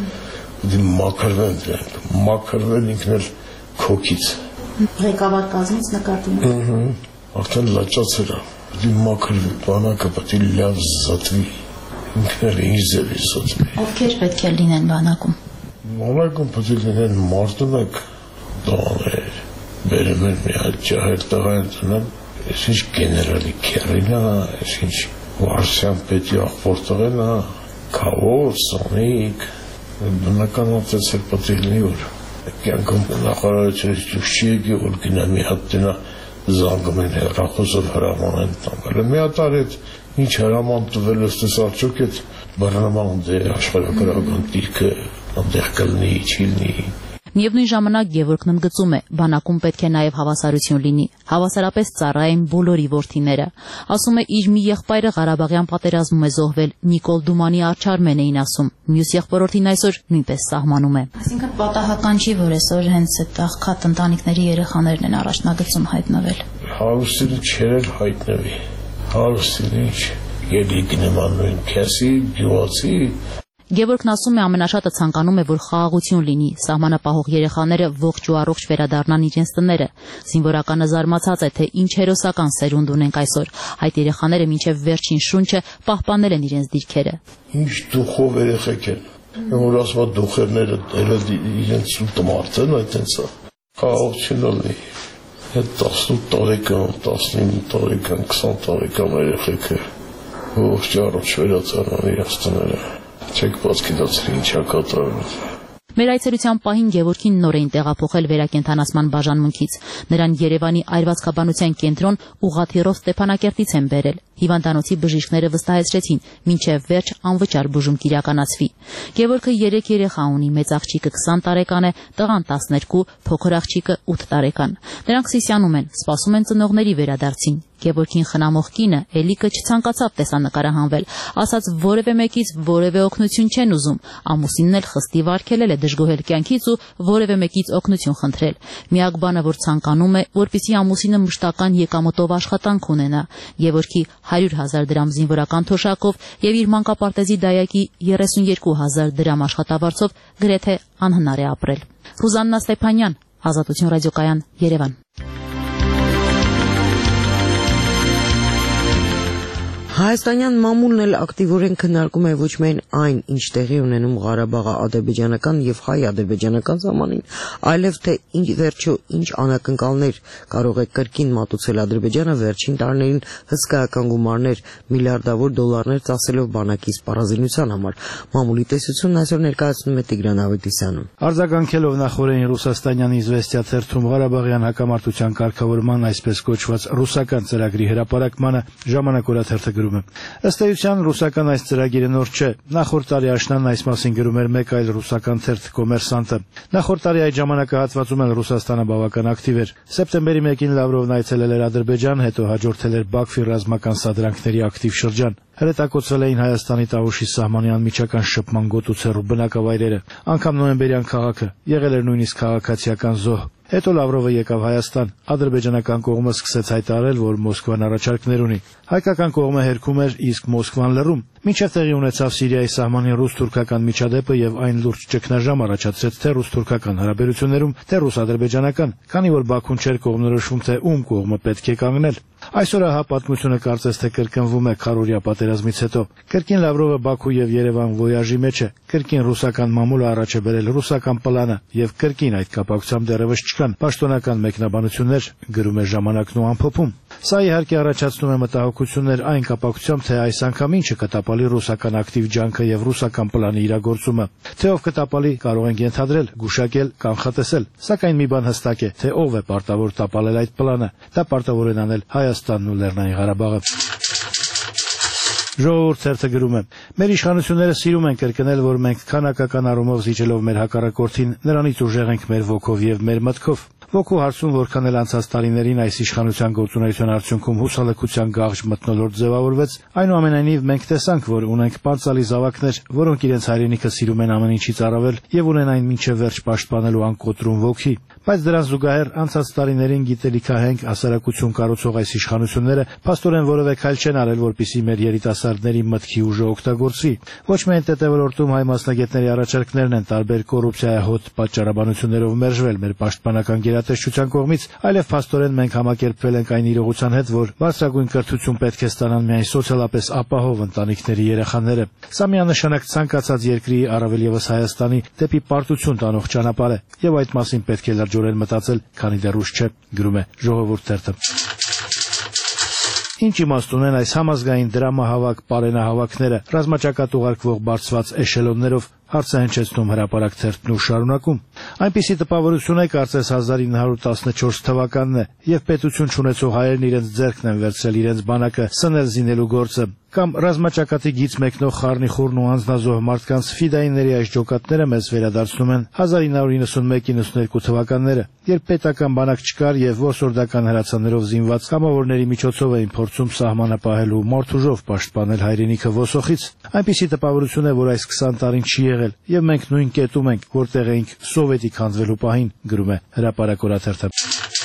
Դի մաքրվեն դրանք, մաքրվեն ինքն էլ քոքից։ Ղեկավար կազմից նկատում եմ։ Արդեն լաճացել է, դի մաքրվի, բանակը պետք է լավ զտվի, ինքն էլ ինչ ձևի զտվի։ Ովքեր պետք է լինեն բանակում։ Բանակում պետք է լինեն մարդունակ դաներ, բերեմեն մի հատ ջահել տղա են տնան, ես ինչ գեներալի քերին է, ես ինչ վարսյան պետի աղբոր տղեն է, կավոր, սանիկ, բնական ատեցել պետք է լինի որ կյանքում նախարարությունից դուք չի եկի, որ գնա մի հատ տնա զանգում են հեռախոսով հրաման են տանգել։ Մի հատ արետ ինչ հրաման տվել ըստես արդյոք էդ բռնման դե աշխարհագրական դիրքը այնտեղ կլինի, չի լինի։ Միևնույն ժամանակ Գևորգն ընդգծում է, բանակում պետք է նաև հավասարություն լինի, հավասարապես ծառայեն բոլորի որդիները։ Ասում է, իր մի եղբայրը Ղարաբաղյան պատերազմում է զոհվել, Նիկոլ Դումանի Արչարմեն էին ասում, մյուս եղբորորդին այսօր նույնպես սահմանում է։ Այսինքն պատահական չի, որ այսօր հենց այդ աղքատ ընտանիքների երեխաներն են առաջնագծում հայտնվել։ Հարուստին չերել հայտնվի, հարուստին ինչ, ելի գնման նույն քեսի, գյուղացի։ Գևորգն ասում է, ամենաշատը ցանկանում է, որ խաղաղություն լինի, սահմանապահող երեխաները ողջ ու առողջ վերադառնան իրենց տները։ Զինվորականը զարմացած է, թե ինչ հերոսական սերունդ ունենք այսօր։ Այդ երեխաները մինչև վերջին շունչը պահպանել են իրենց դիրքերը։ Ինչ դուխով երեխեք են, որ ասում է դուխերները իրենց սուտը մարդեն, այդտենց է։ Խաղաղություն լինի։ Այդ 18 տարեկան, 19 տարեկան, 20 տարեկան երեխեքը ողջ առողջ վերադառնան իրենց տները։ Չեք ոսկի դասրի ինչա կատարվում։ Մեր այցելության պահին Գևորգին նոր էին տեղափոխել վերակենդանացման բաժանմունքից։ Նրան Երևանի այրվածքաբանության կենտրոն ուղղաթիռով Ստեփանակերտից են բերել։ Հիվանդանոցի բժիշկները վստահեցրեցին, մինչև վերջ անվճար բուժում կիրականացվի։ Գևորգը 3 երեխա ունի, մեծ աղջիկը 20 տարեկան է, տղան 12, փոքր աղջիկը 8 տարեկան։ Նրանք Սիսիանում են, սպասում են ծնողների վերադարձին։ Գևորգին խնամող կինը Էլիկը չցանկացավ տեսանկարահանվել, ասաց որևէ մեկից որևէ օգնություն չեն ուզում, ամուսինն էլ խստի վարքելել է դժգոհել կյանքից ու որևէ մեկից օգնություն խնդրել։ Միակ բանը, որ ցանկանում է, որպեսզի ամուսինը մշտական եկամուտով աշխատանք ունենա։ Գևորգի 100,000 դրամ զինվորական թոշակով եւ իր մանկապարտեզի դայակի 32,000 դրամ աշխատավարձով գրեթե անհնար է ապրել։ Ռուզաննա Ստեփանյան, Ազատություն ռադիոկայան, Երևան։ Հայաստանյան մամուլն էլ ակտիվորեն քննարկում է ոչ միայն այն, ինչ տեղի ունենում Ղարաբաղի ադրբեջանական եւ հայ-ադրբեջանական սահմանին, այլև թե վերջո ինչ անակնկալներ կարող է կրկին մատուցել Ադրբեջանը վերջին տարիներին հսկայական գումարներ, միլիարդավոր դոլարներ ծախսելով բանակի սպառազինության համար։ Մամուլի տեսությունն այսօր ներկայացնում է Տիգրան Ավետիսյանը։ Արձագանքելով նախորդին ռուսաստանյան Իզվեստիա թերթում Ղարաբաղյան հակամարտության կարգավորման այսպես կոչված ռուսական ծրագրի հրապարակմանը ժամանակ օրաթերթը Ըստ էության ռուսական այս ծրագիրը նոր չէ։ Նախորդ տարի աշնանն այս մասին գրում էր մեկ այլ ռուսական թերթ Կոմերսանտը։ Նախորդ տարի այդ ժամանակահատվածում էլ Ռուսաստանը բավական ակտիվ էր։ Սեպտեմբերի 1-ին Լավրովն այցելել էր Ադրբեջան, հետո հաջորդել էր Բաքվի ռազմական սադրանքների ակտիվ շրջան։ Հրետակոծվել էին Հայաստանի Տավուշի սահմանի անմիջական շփման գոտուցերու բնակավայրերը, անգամ նոյեմբերյան քաղաքը, եղել էր նույնիսկ քաղաքացիական զոհ։ Հետո Լավրովը եկավ Հայաստան, ադրբեջանական կողմը սկսեց հայտարարել, որ Մոսկվան առաջարկներ ունի։ Հայկական կողմը հերքում էր, իսկ Մոսկվան լռում։ Մինչև տեղի ունեցավ Սիրիայի սահմանին ռուս-թուրքական միջադեպը եւ այն լուրջ ճգնաժամ առաջացրեց թե ռուս-թուրքական հարաբերություններում, թե ռուս-ադրբեջանական, քանի որ Բաքուն չէր կողմնորոշվում, թե ում կողմը պետք է կանգնել։ Այսօր ահա պատմությունը կարծես թե կրկնվում է քարորիա պատերազմից հետո։ Կրկին Լավրովը Բաքու եւ Երևան վոյաժի մեջ է, կրկին ռուսական մամուլը առաջ է բերել ռուսական պլանը եւ կրկին այդ կապակցությամբ դեռևս չկան պաշտոնական մեկնաբանություններ, գրում է Ժամանակն ու ամփոփում։ Սա իհարկե առաջացնում է մտահոգություններ այն կապակցությամբ, թե այս անգամ ինչը կտապալի ռուսական ակտիվ ջանքը եւ ռուսական պլանի իրագործումը։ Թե ով կտապալի, կարող ենք ենթադրել, գուշակել, կանխատեսել, սակայն մի բան հստակ է, թե ով է պարտավոր տապալել այդ պլանը։ Դա պարտավոր են անել Հայաստանն ու Լեռնային Ղարաբաղը։ Ժողովուրդ թերթը գրում է. Մեր իշխանությունները սիրում են կրկնել, որ մենք քանակական առումով զիջելով մեր հակառակորդին, նրանից ուժեղ ենք մեր ոգով եւ մեր մտքով։ Ոգու հարցում որքան էլ անցած տարիներին այս իշխանության գործունեության արդյունքում հուսալքության գաղջ մթնոլորտ ձևավորվեց, այնուամենայնիվ մենք տեսանք, որ ունենք պանցալի զավակներ, որոնք իրենց հայրենիքը սիրում են ամեն ինչից առավել եւ ունեն այն մինչեւ վերջ պաշտպանելու անկոտրում ոգի։ Բայց դրան զուգահեռ անցած տարիներին գիտելիքահենք հասարակություն կառուցող այս իշխանությունները փաստորեն որևէ քայլ չեն արել, որպեսզի մեր երիտասարդների մտքի ուժը օգտագործվի։ Ոչ միայն ՏՏ-ոլորտում հայ մասնագետների առաջարկներն են տարբեր կոռուպցիայահոտ պատճառաբանություններով մերժվել մեր պաշտպանական գերատեսչության կողմից, այլև փաստորեն մենք համակերպվել ենք այն իրողության հետ, որ բարձրագույն կրթություն պետք է ստանան միայն սոցիալապես ապահով ընտանիքների երեխաները։ Սա միանշանակ ցանկացած երկրի, առավել եւս Հայաստանի, դեպի պարտություն տանող ճանապարհ է, եւ այդ մասին պետք է լրջորեն մտածել, քանի դեռ ուշ չէ, գրում է Ժողովուրդ թերթը։ Ինչ իմաստ ունեն այս համազգային դրամահավաք պարենահավաքները, ռազմաճակատ ուղարկվող բարձված էշելոններով, հարցը հնչեցնում հրապարակ թերթն ու շարունակում։ Այնպիսի տպավորություն է, կարծես 1914 թվականն է, եւ պետություն չունեցող հայերն իրենց ձեռքն են վերցրել իրենց բանակը սնել զինելու գործը, կամ ռազմաճակատի գից մեկնող խառնիխուռն ու անձնազոհ մարդկանց ֆիդայիների այս ջոկատները մեզ վերադարձնում են 1991-92 թվականները, երբ պետական բանակ չկար եւ ոսորդական հրացաններով զինված կամավորների միջոցով էին փորձում սահմանը պահելու մորթուժով պաշտպանել հայրենիքը ոսոխից։ Այնպիսի տպավորություն է, որ այս 20 տարին չի եղել, եւ մենք նույն կետում ենք, որտեղ էինք սովետի քանդվելու պահին, գրում է Հրապարակ օրաթերթը։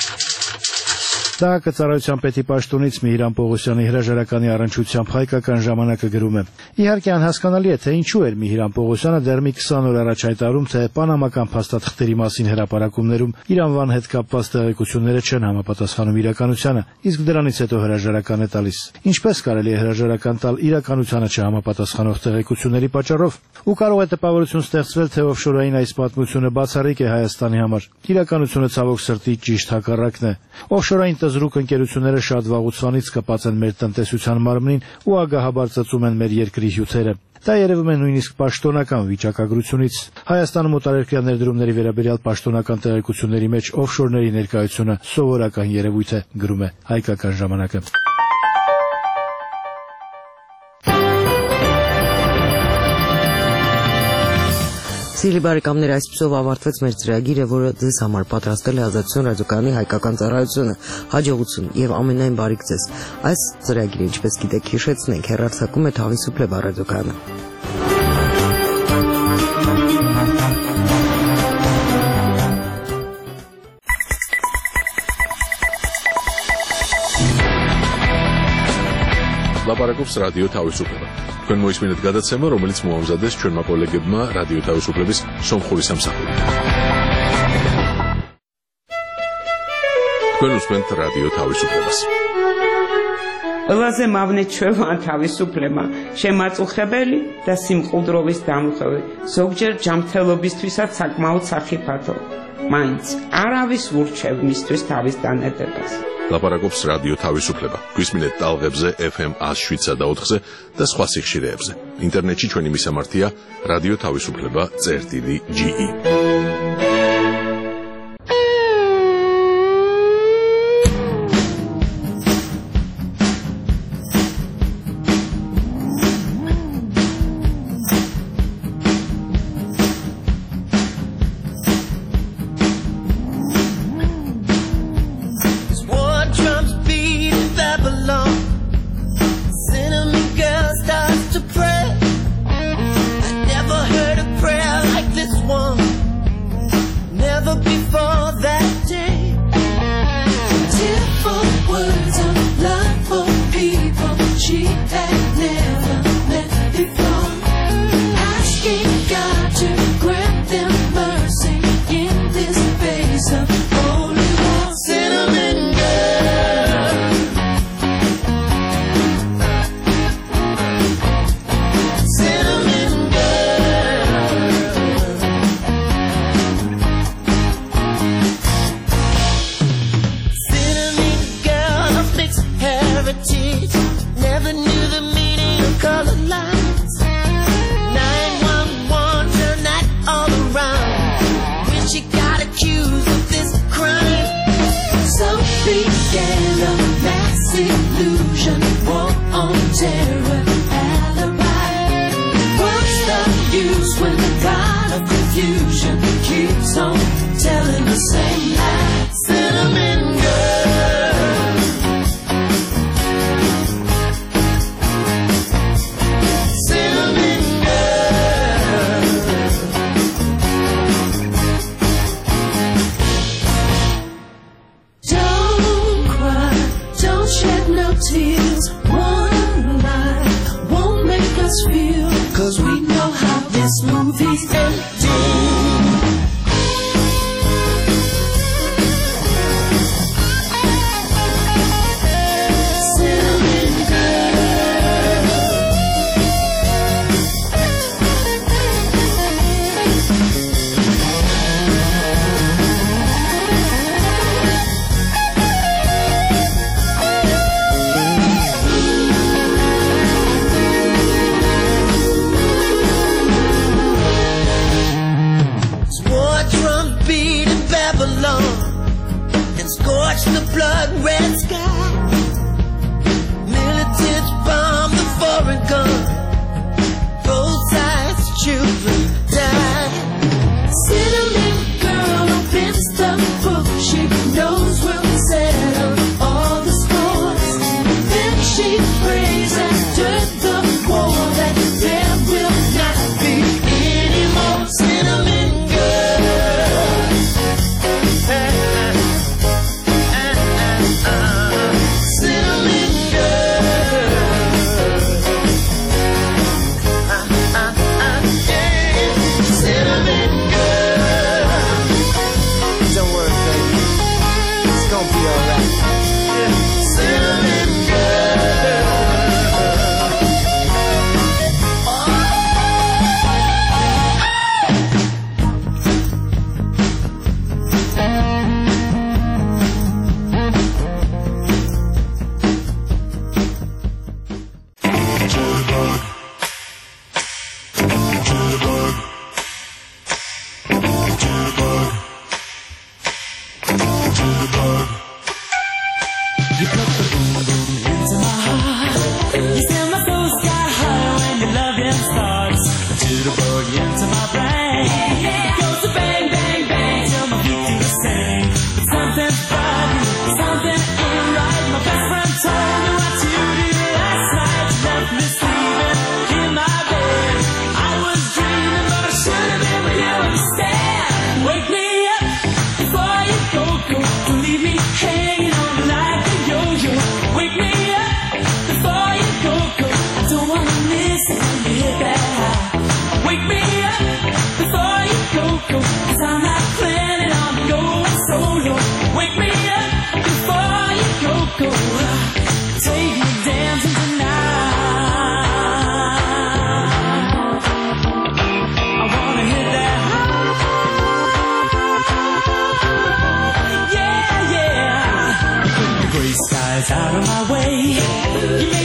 Դա կծառայության պետի պաշտոնից Միհիրան Պողոսյանի հրաժարականի առնչությամբ Հայկական ժամանակը գրում է. Իհարկե անհասկանալի է, թե ինչու էր Միհիրան Պողոսյանը դեռ մի 20 օր առաջ հայտարարում, թե պանամական փաստաթղթերի մասին հրապարակումներում իր անվան հետ կապված տեղեկությունները չեն համապատասխանում իրականությանը, իսկ դրանից հետո հրաժարական է տալիս։ Ինչպես կարելի է հրաժարական տալ իրականությանը չհամապատասխանող տեղեկությունների պատճառով։ Ու կարող է տպավորություն ստեղծվել, թե օֆշորային այս պատմությունը բացառիկ է Հայաստանի համար։ Իրականությունը ցավոք սրտի ճիշտ հակառակն է։ Օֆշորային զրուկ ընկերությունները շատ վաղուց վանից կապած են մեր տնտեսության մարմնին ու ագահաբար ծծում են մեր երկրի հյութերը։ Դա երևում է նույնիսկ պաշտոնական վիճակագրությունից։ Հայաստանում օտարերկրյա ներդրումների վերաբերյալ պաշտոնական տեղեկությունների մեջ օֆշորների ներկայությունը սովորական երևույթ է, գրում է Հայկական ժամանակը։ Սիրելի բարեկամներ, այսպիսով ավարտվեց մեր ծրագիրը, որը ձեզ համար պատրաստել է Ազատություն ռադիոկայանի հայկական ծառայությունը։ Հաջողություն եւ ամենայն բարիք ձեզ։ Այս ծրագիրը, ինչպես գիտեք, հիշեցնենք, հեռարձակում է Թավիսուփլեբա ռադիոկայանը։ Լապարակոպս ռադիո Թավիսուփլեբա։ Თქვენ მოისმინეთ გადაცემა, რომელიც მოამზადეს ჩვენმა კოლეგებმა რადიო თავისუფლების სომხური სამსახური. თქვენ უსმენთ რადიო თავისუფლებას. ყველაზე მავნეჩვევა თავისუფლება, შემაწუხებელი და სიმყუდროვის დამხები, ზოგჯერ ჯანმრთელობისთვისაც საკმაოდ სახიფათო. მაინც არავის ურჩევ მისთვის თავის დანებებას. ლაპარაკობს რადიო თავისუფლება. გვისმინეთ ტალღებზე FM 107.4-ზე და სხვა სიხშირეებზე. ინტერნეტში ჩვენი მისამართია რადიო თავისუფლება.ge. Tears, one night won't make us feel, 'cause we know how this movie ends.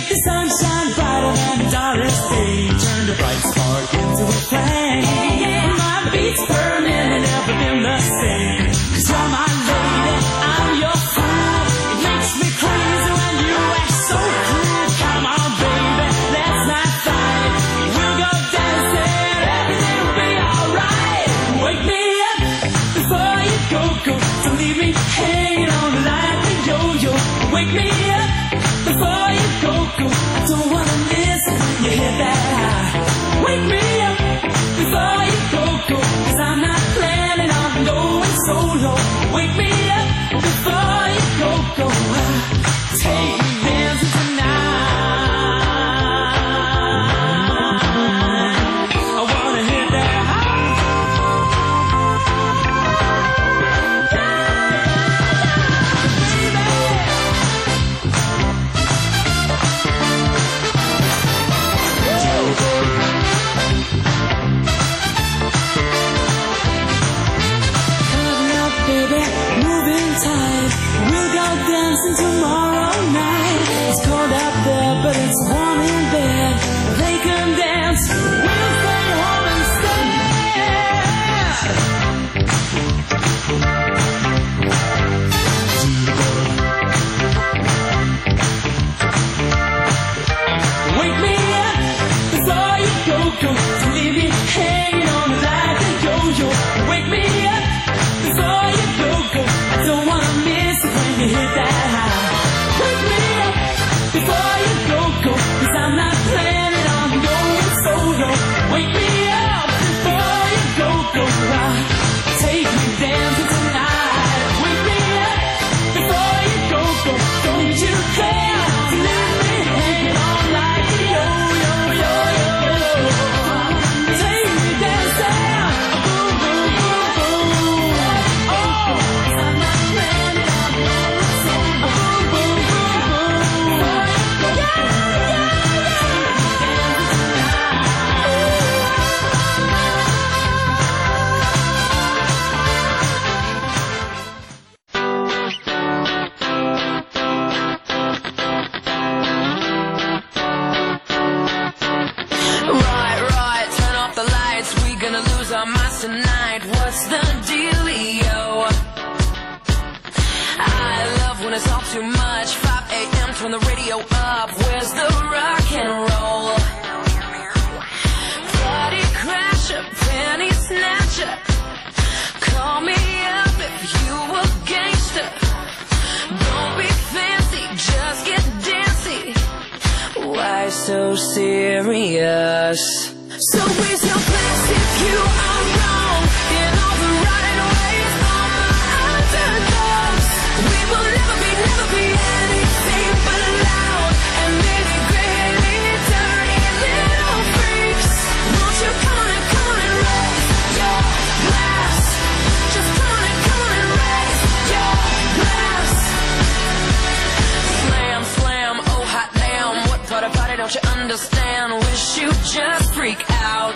make the sunshine brighter than a Doris Day. Turn the bright spark into a flame. My beats burning and never been the same. 'Cause you're my lady, I'm your fool. It makes me crazy when you act so cruel. Come on, baby, let's not fight. We'll go dancing, everything will be alright. Wake me up before you go. Don't leave me hanging on like a yo-yo. Wake me up before you go. I don't wanna miss it when you hit that high. Wake me up before you go. 'Cause I'm not planning on going solo. Wake me up before you go. Take me dancing tonight. I wanna hit that high. We'll go dancing tomorrow night. It's cold out there, but it's warm in bed. They can dance, we'll stay home instead. Wake me up before you go. Don't leave me hanging on like a yo-yo. Wake me up before you go. I don't wanna miss it when you hit that high. Wake me up before you go. 'Cause I'm not planning on going solo. Wake me up before you go. Take me dancing tonight. Wake me up before you go. Don't you care to let me hang on like a yo-yo. Take me dancing. Boom, boom, boom, boom. Oh, 'cause I'm not planning on going solo. Boom, boom, boom, boom. Right, turn off the lights. We gonna lose our minds tonight. What's the dealio? I love when it's all too much. 5 a.m. turn the radio up. Where's the rock and roll? Party crasher, penny snatcher. Call me up if you a gangster. Don't be fancy, just get dancy. Why so serious? So raise your glass if you are wrong in all the right ways. All my underdogs. We will never be anything but loud and maybe greatly dirty little freaks. Won't you come on and raise your glass? Just come on and raise your glass. Slam, slam, oh hot damn. What part about it don't you understand? Wish you just freak out.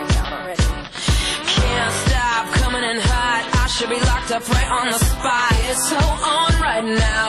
Can't stop coming in hot. I should be locked up right on the spot. It's so on right now.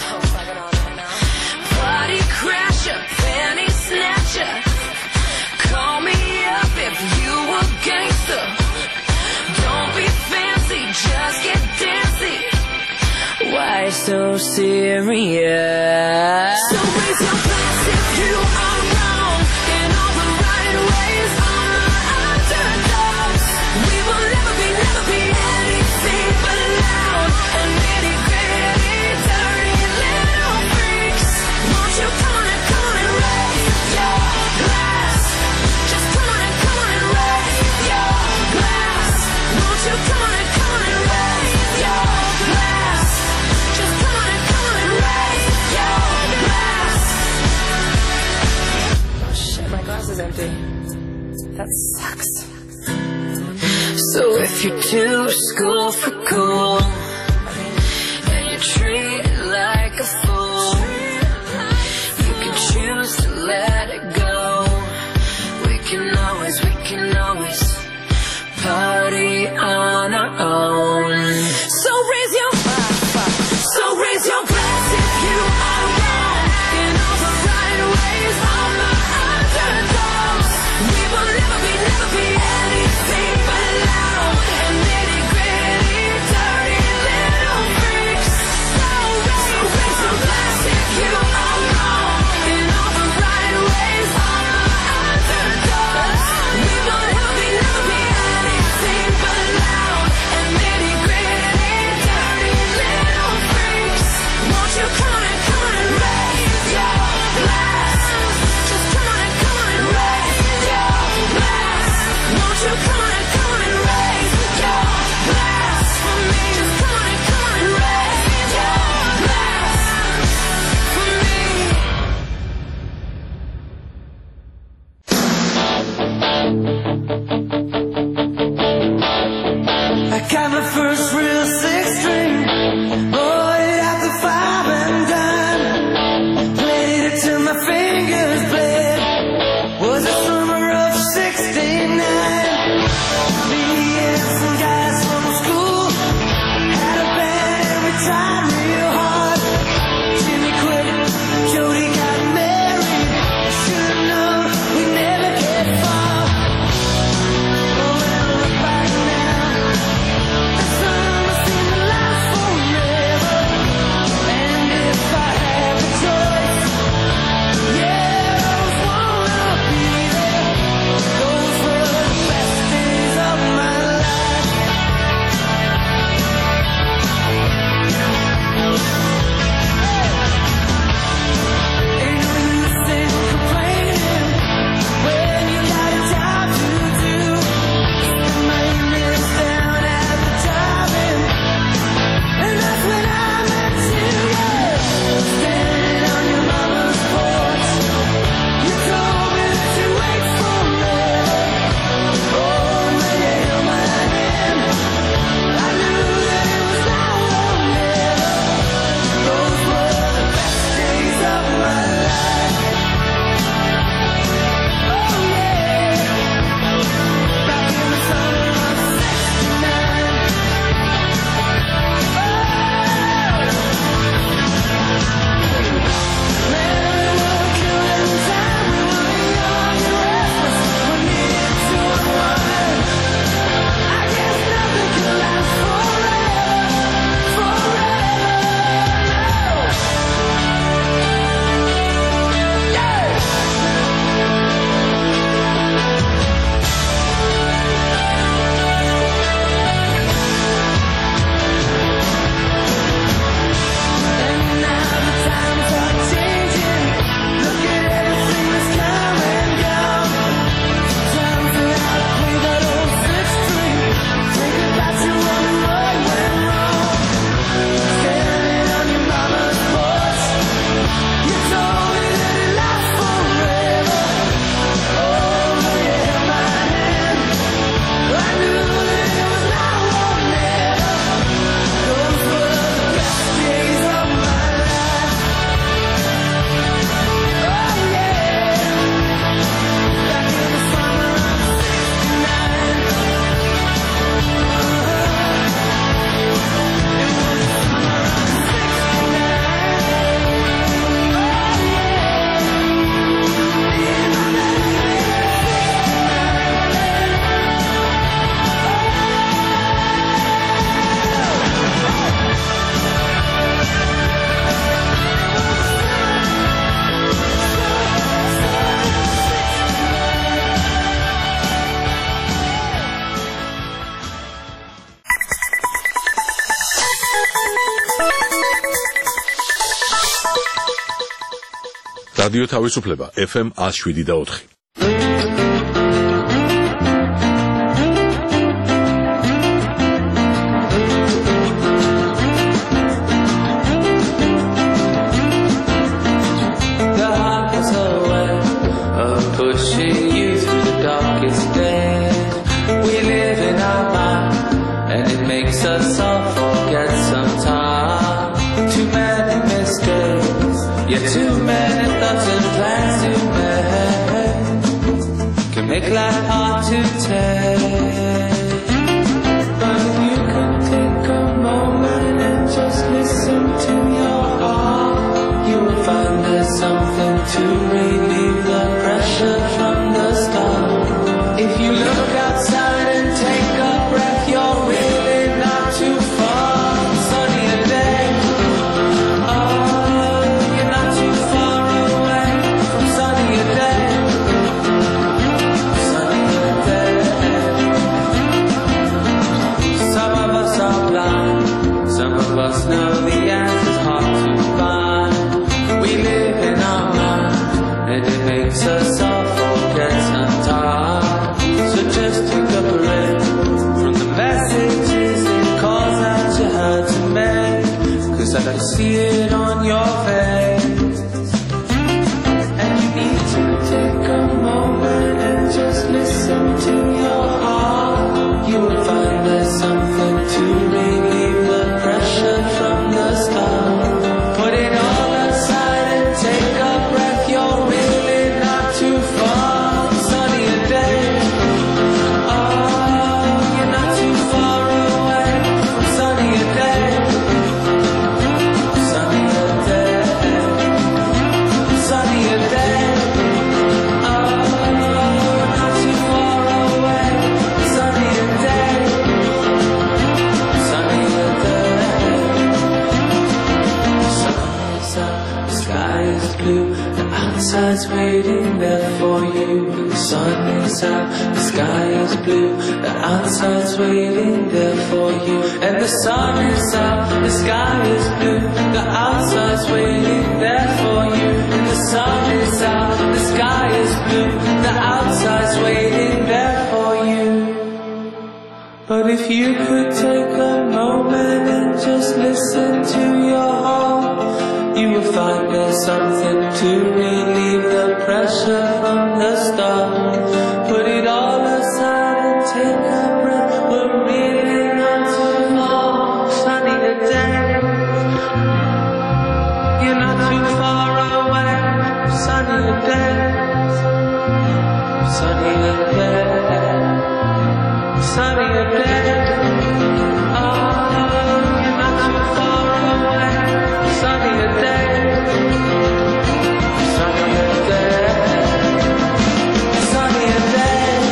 Party crasher, penny snatcher. Call me up if you a gangster. Don't be fancy, just get dancy. Why so serious? So raise your glass if you are wrong in all the right ways. All my underdogs. We will never be anything but loud and nitty gritty, dirty little freaks. Won't you come on and raise your glass? Just come on and raise your glass. Won't you come on and raise your glass? Just come on and raise your glass. Oh shit, my glass is empty. That sucks. So if you're too school for cool and you're treated like a fool, you can choose to let it go. We can always party on our own. So raise your glass if you are wrong in all the right ways. რადიო თავისუფლება FM 107.4. Make life hard to take, but if you could take a moment and just listen to your heart, you will find there's something to relieve the pressure from the start. If you look outside and take a breath, you're really not too far from sunnier days. Oh, you're not too far away from sunnier days. Some of us know the answer's hard to find. We live in our mind, and it makes us all forget sometimes. So just take a breath from the messages and calls that you had to make, 'cause I can see it on your face. And you need to take a moment and just listen to your heart. You will find there's something to relieve the pressure from the start. Put it all aside and take a breath. You're really not too far from sunnier days. Oh, you're not too far away from sunnier days. Sunnier days. Sunnier days. Oh, not too far away from sunnier days. Blue, the outside's waiting there for you. The sun is out, the sky is blue. The outside's waiting there for you. And the sun is out, the sky is blue. The outside's waiting there for you. And the sun is out, the sky is blue. The outside's waiting there for you. But if you could take a moment and just listen to your heart, you will find there's something to relieve the pressure from the start. Put it all aside and take a breath. We're really not too far. Sunnier days. You're not too far away. Sunnier days. Sunnier days. Sunnier days. Oh, you're not too far away. Sunnier days. Sunnier days. Sunnier days.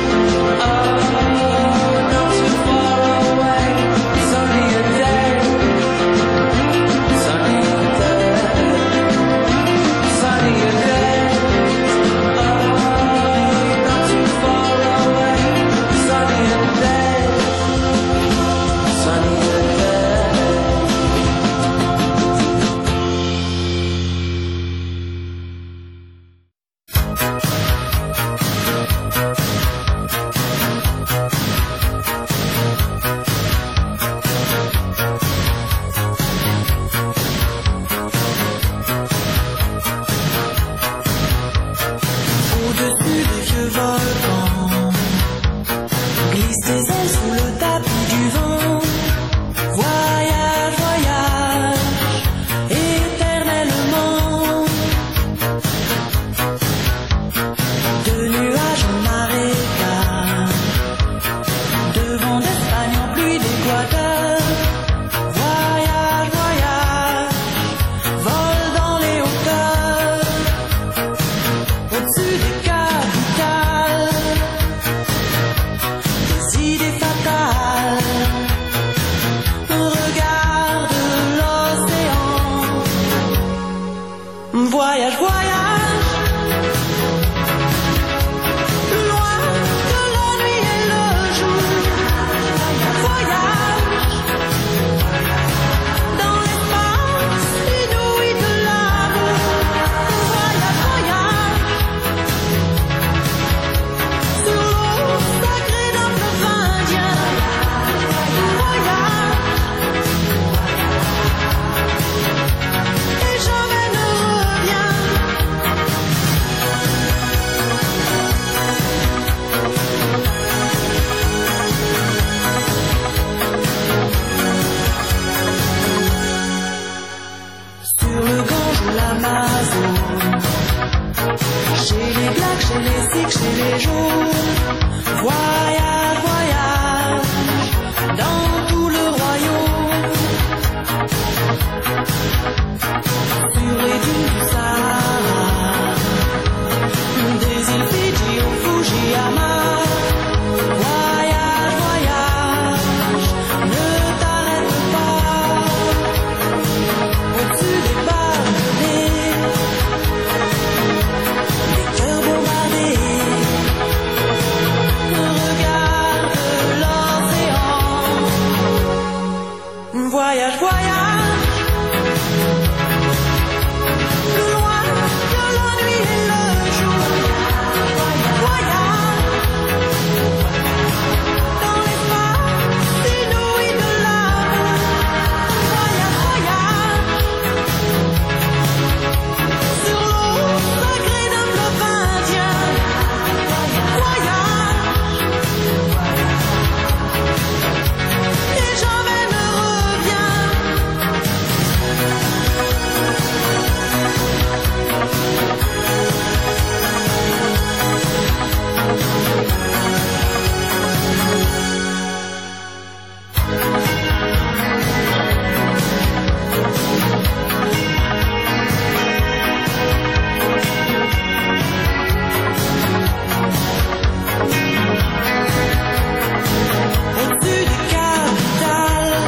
Oh, not too far away. Sunnier days. Sunnier days. Sunnier days. Oh, not too far away. Sunnier days. Sunnier days. Au-dessus des vieux volcans, glisse tes ailes sous le tapis du vent. Voyage, voyage, éternellement. De nuages en marécage, de vent d'Espagne en pluie d'Équateur. Voyage, voyage, vole dans les hauteurs. Au-dessus des capitales, des idées fatales. Regarde l'océan. Voyage, voyage, loin de la nuit et le jour. Voyage, dans l'espace inouï de l'amour. Voyage, les cycles, chez les jours. Voyage, voyage, dans tout le royaume. Sur les dunes du Sahara, des îles Fidji au Fujiyama. Voyage, voyage, ne t'arrête pas. Au-dessus des palmiers, des cœurs bombardés. Regarde l'océan. Voyage, voyage, plus loin que la nuit et le jour. Voyage, dans l'espace inouï de l'amour. Voyage, voyage, sur l'eau sacrée d'un fleuve indien. Voyage, et jamais ne reviens. Au-dessus des capitales,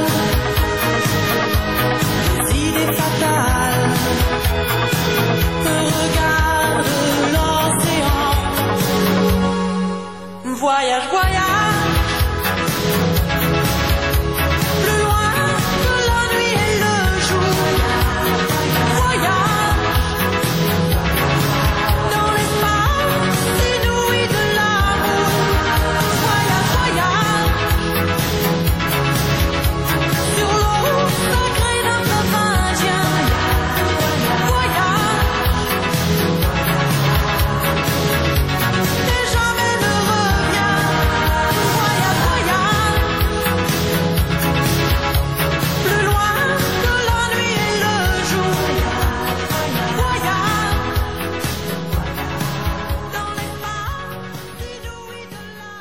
des idées fatales. Regarde l'océan. Voyage, voyage, plus loin que la nuit et le jour. Voyage, dans l'espace inouï de l'amour. Voyage, voyage, sur l'eau sacrée d'un fleuve indien. Voyage, et jamais ne reviens. Voyage, voyage, plus loin que la nuit et le jour. Voyage, dans l'espace inouï de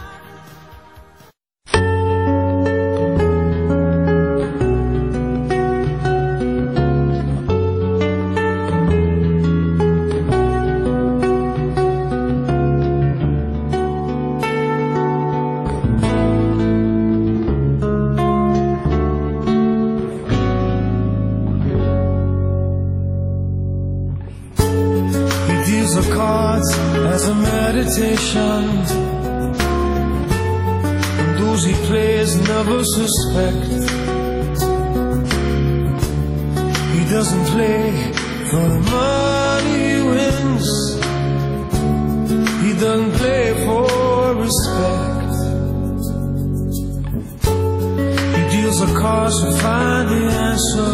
He deals the cards as a meditation, and those he plays never suspect. He doesn't play for the money he wins. He doesn't play for respect. He deals the cards to find the answer,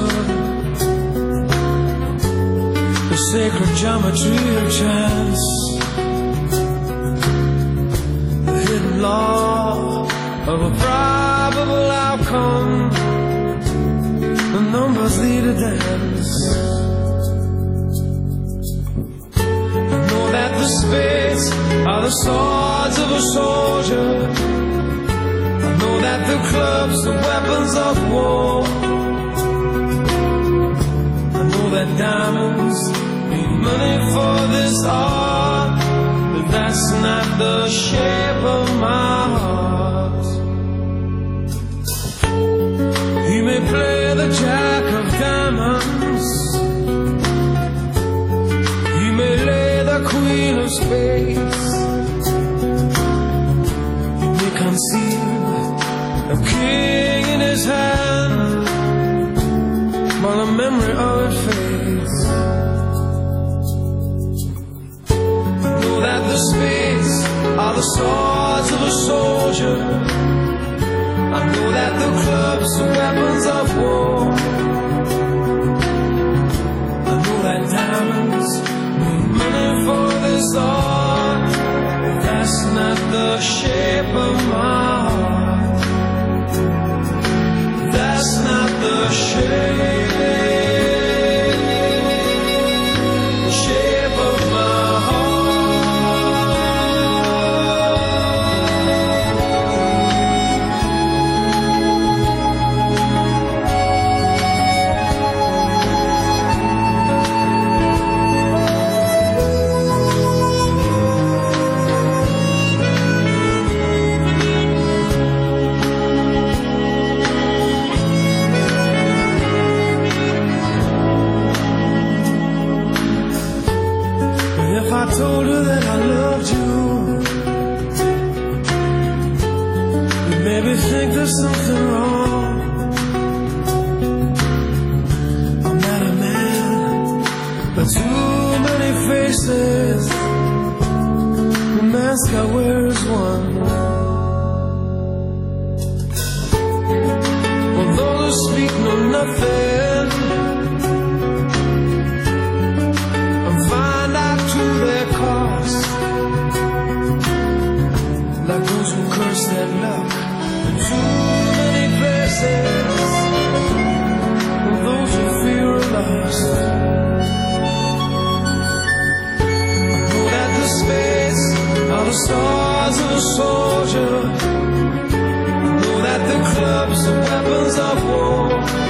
the sacred geometry of chance, the hidden law of a probable outcome. The numbers lead a dance. I know that the spades are the swords of a soldier. I know that the clubs the weapons of war. I know that diamonds need money for this art, but that's not the shape of my heart. He may play the jack of diamonds, he may lay the queen of spades, he may conceal a king in his hand, while the memory of it fades. I know that the spades are the swords of a soldier. I know that the clubs are weapons of war. I know that diamonds need money for this art, but that's not the shape of my heart. That's not the shape of my heart. that I loved you. It made me think there's something wrong. I'm not a man, but too many faces. The mask I wear is one. For those who speak know nothing and find out to their cost, like those who curse their luck in too many places, and those who fear a loss. I know that the space are the stars of a soldier. I know that the clubs are weapons of war.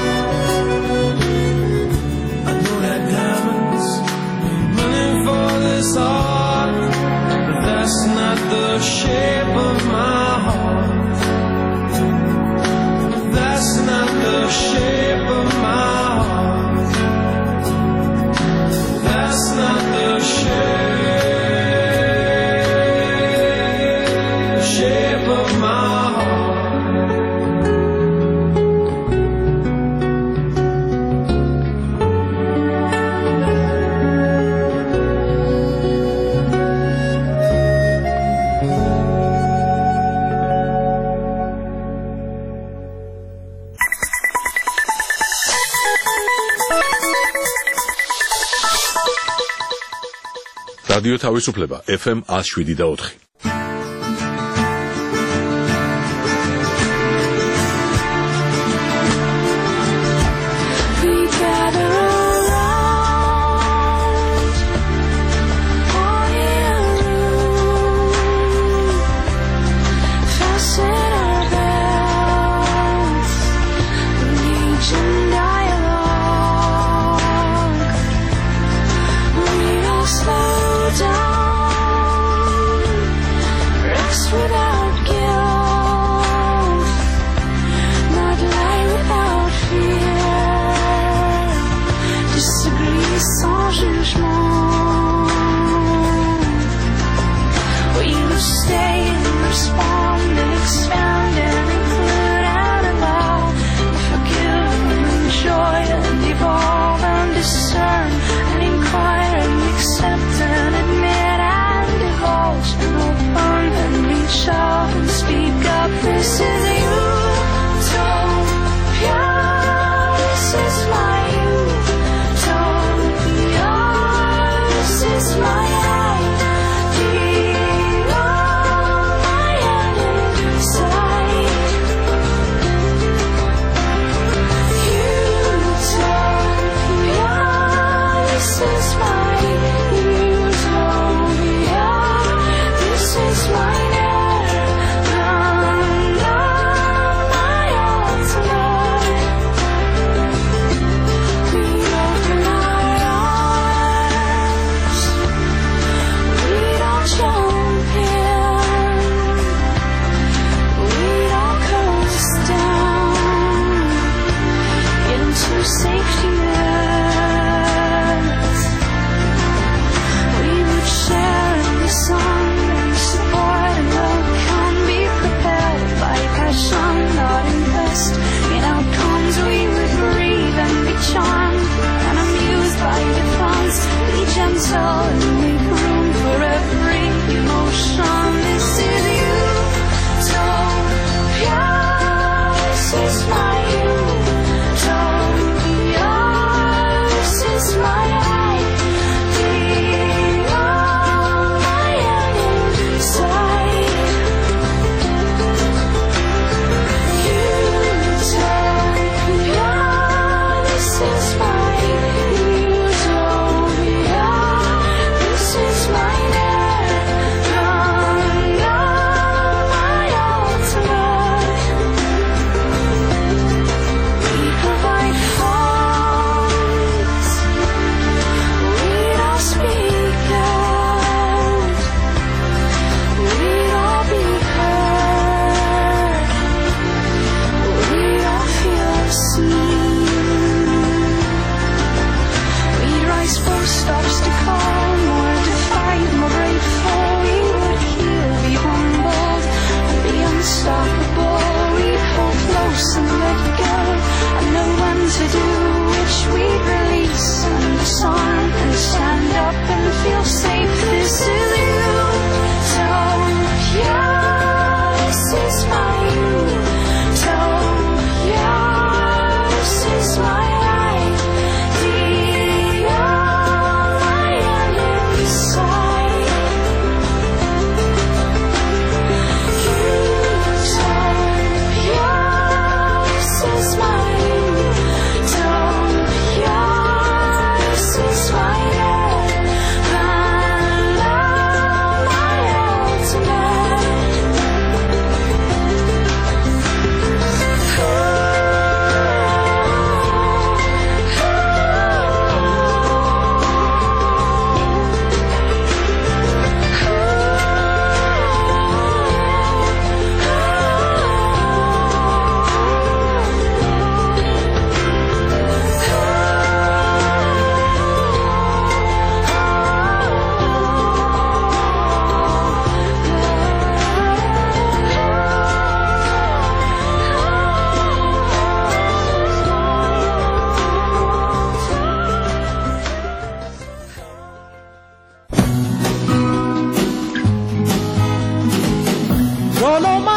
I know that diamonds mean money for this art, but that's not the shape of my heart. That's not the shape of my heart. That's not the shape of my heart. რადიო თავისუფლება FM 107.4. This is my idea, my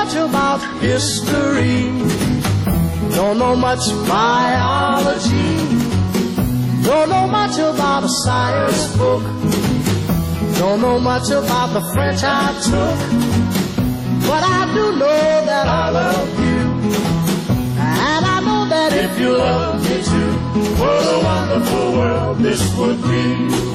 much about history. Don't know much biology. Don't know much about a science book. Don't know much about the French I took. But I do know that I love you. And I know that if you love me too, what a wonderful world this would be.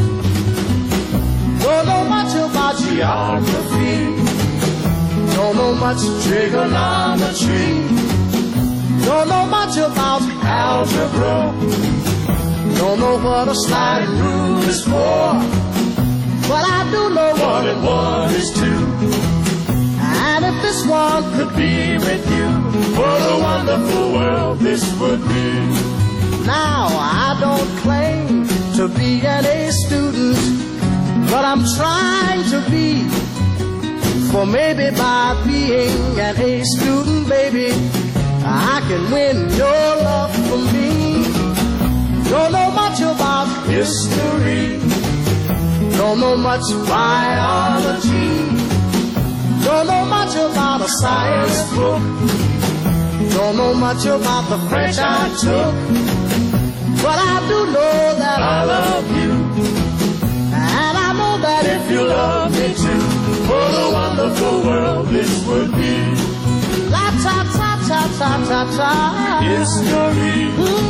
Don't know much about geography. Don't know much trigonometry. Don't know much about algebra. Don't know what a sliding rule is for. But I do know 1 and 1 is 2. And if this one could be with you, what a wonderful world this would be. Now I don't claim to be an A student, but I'm trying to be. For maybe by being an A student, baby, I can win your love for me. Don't know much about history. Don't know much biology. Don't know much about a science book. Don't know much about the French I took. But I do know that I love you. And I know that if you love me too, what a wonderful world this would be. La ta ta ta ta ta ta. History.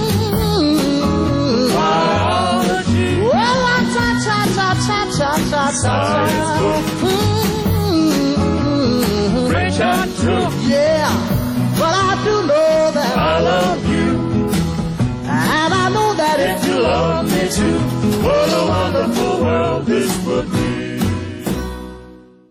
Biology. Well, la ta ta ta ta ta ta ta. Science book. French I took. Yeah, but I do know that I love you. And I know that if you love me too, what a wonderful world this would be.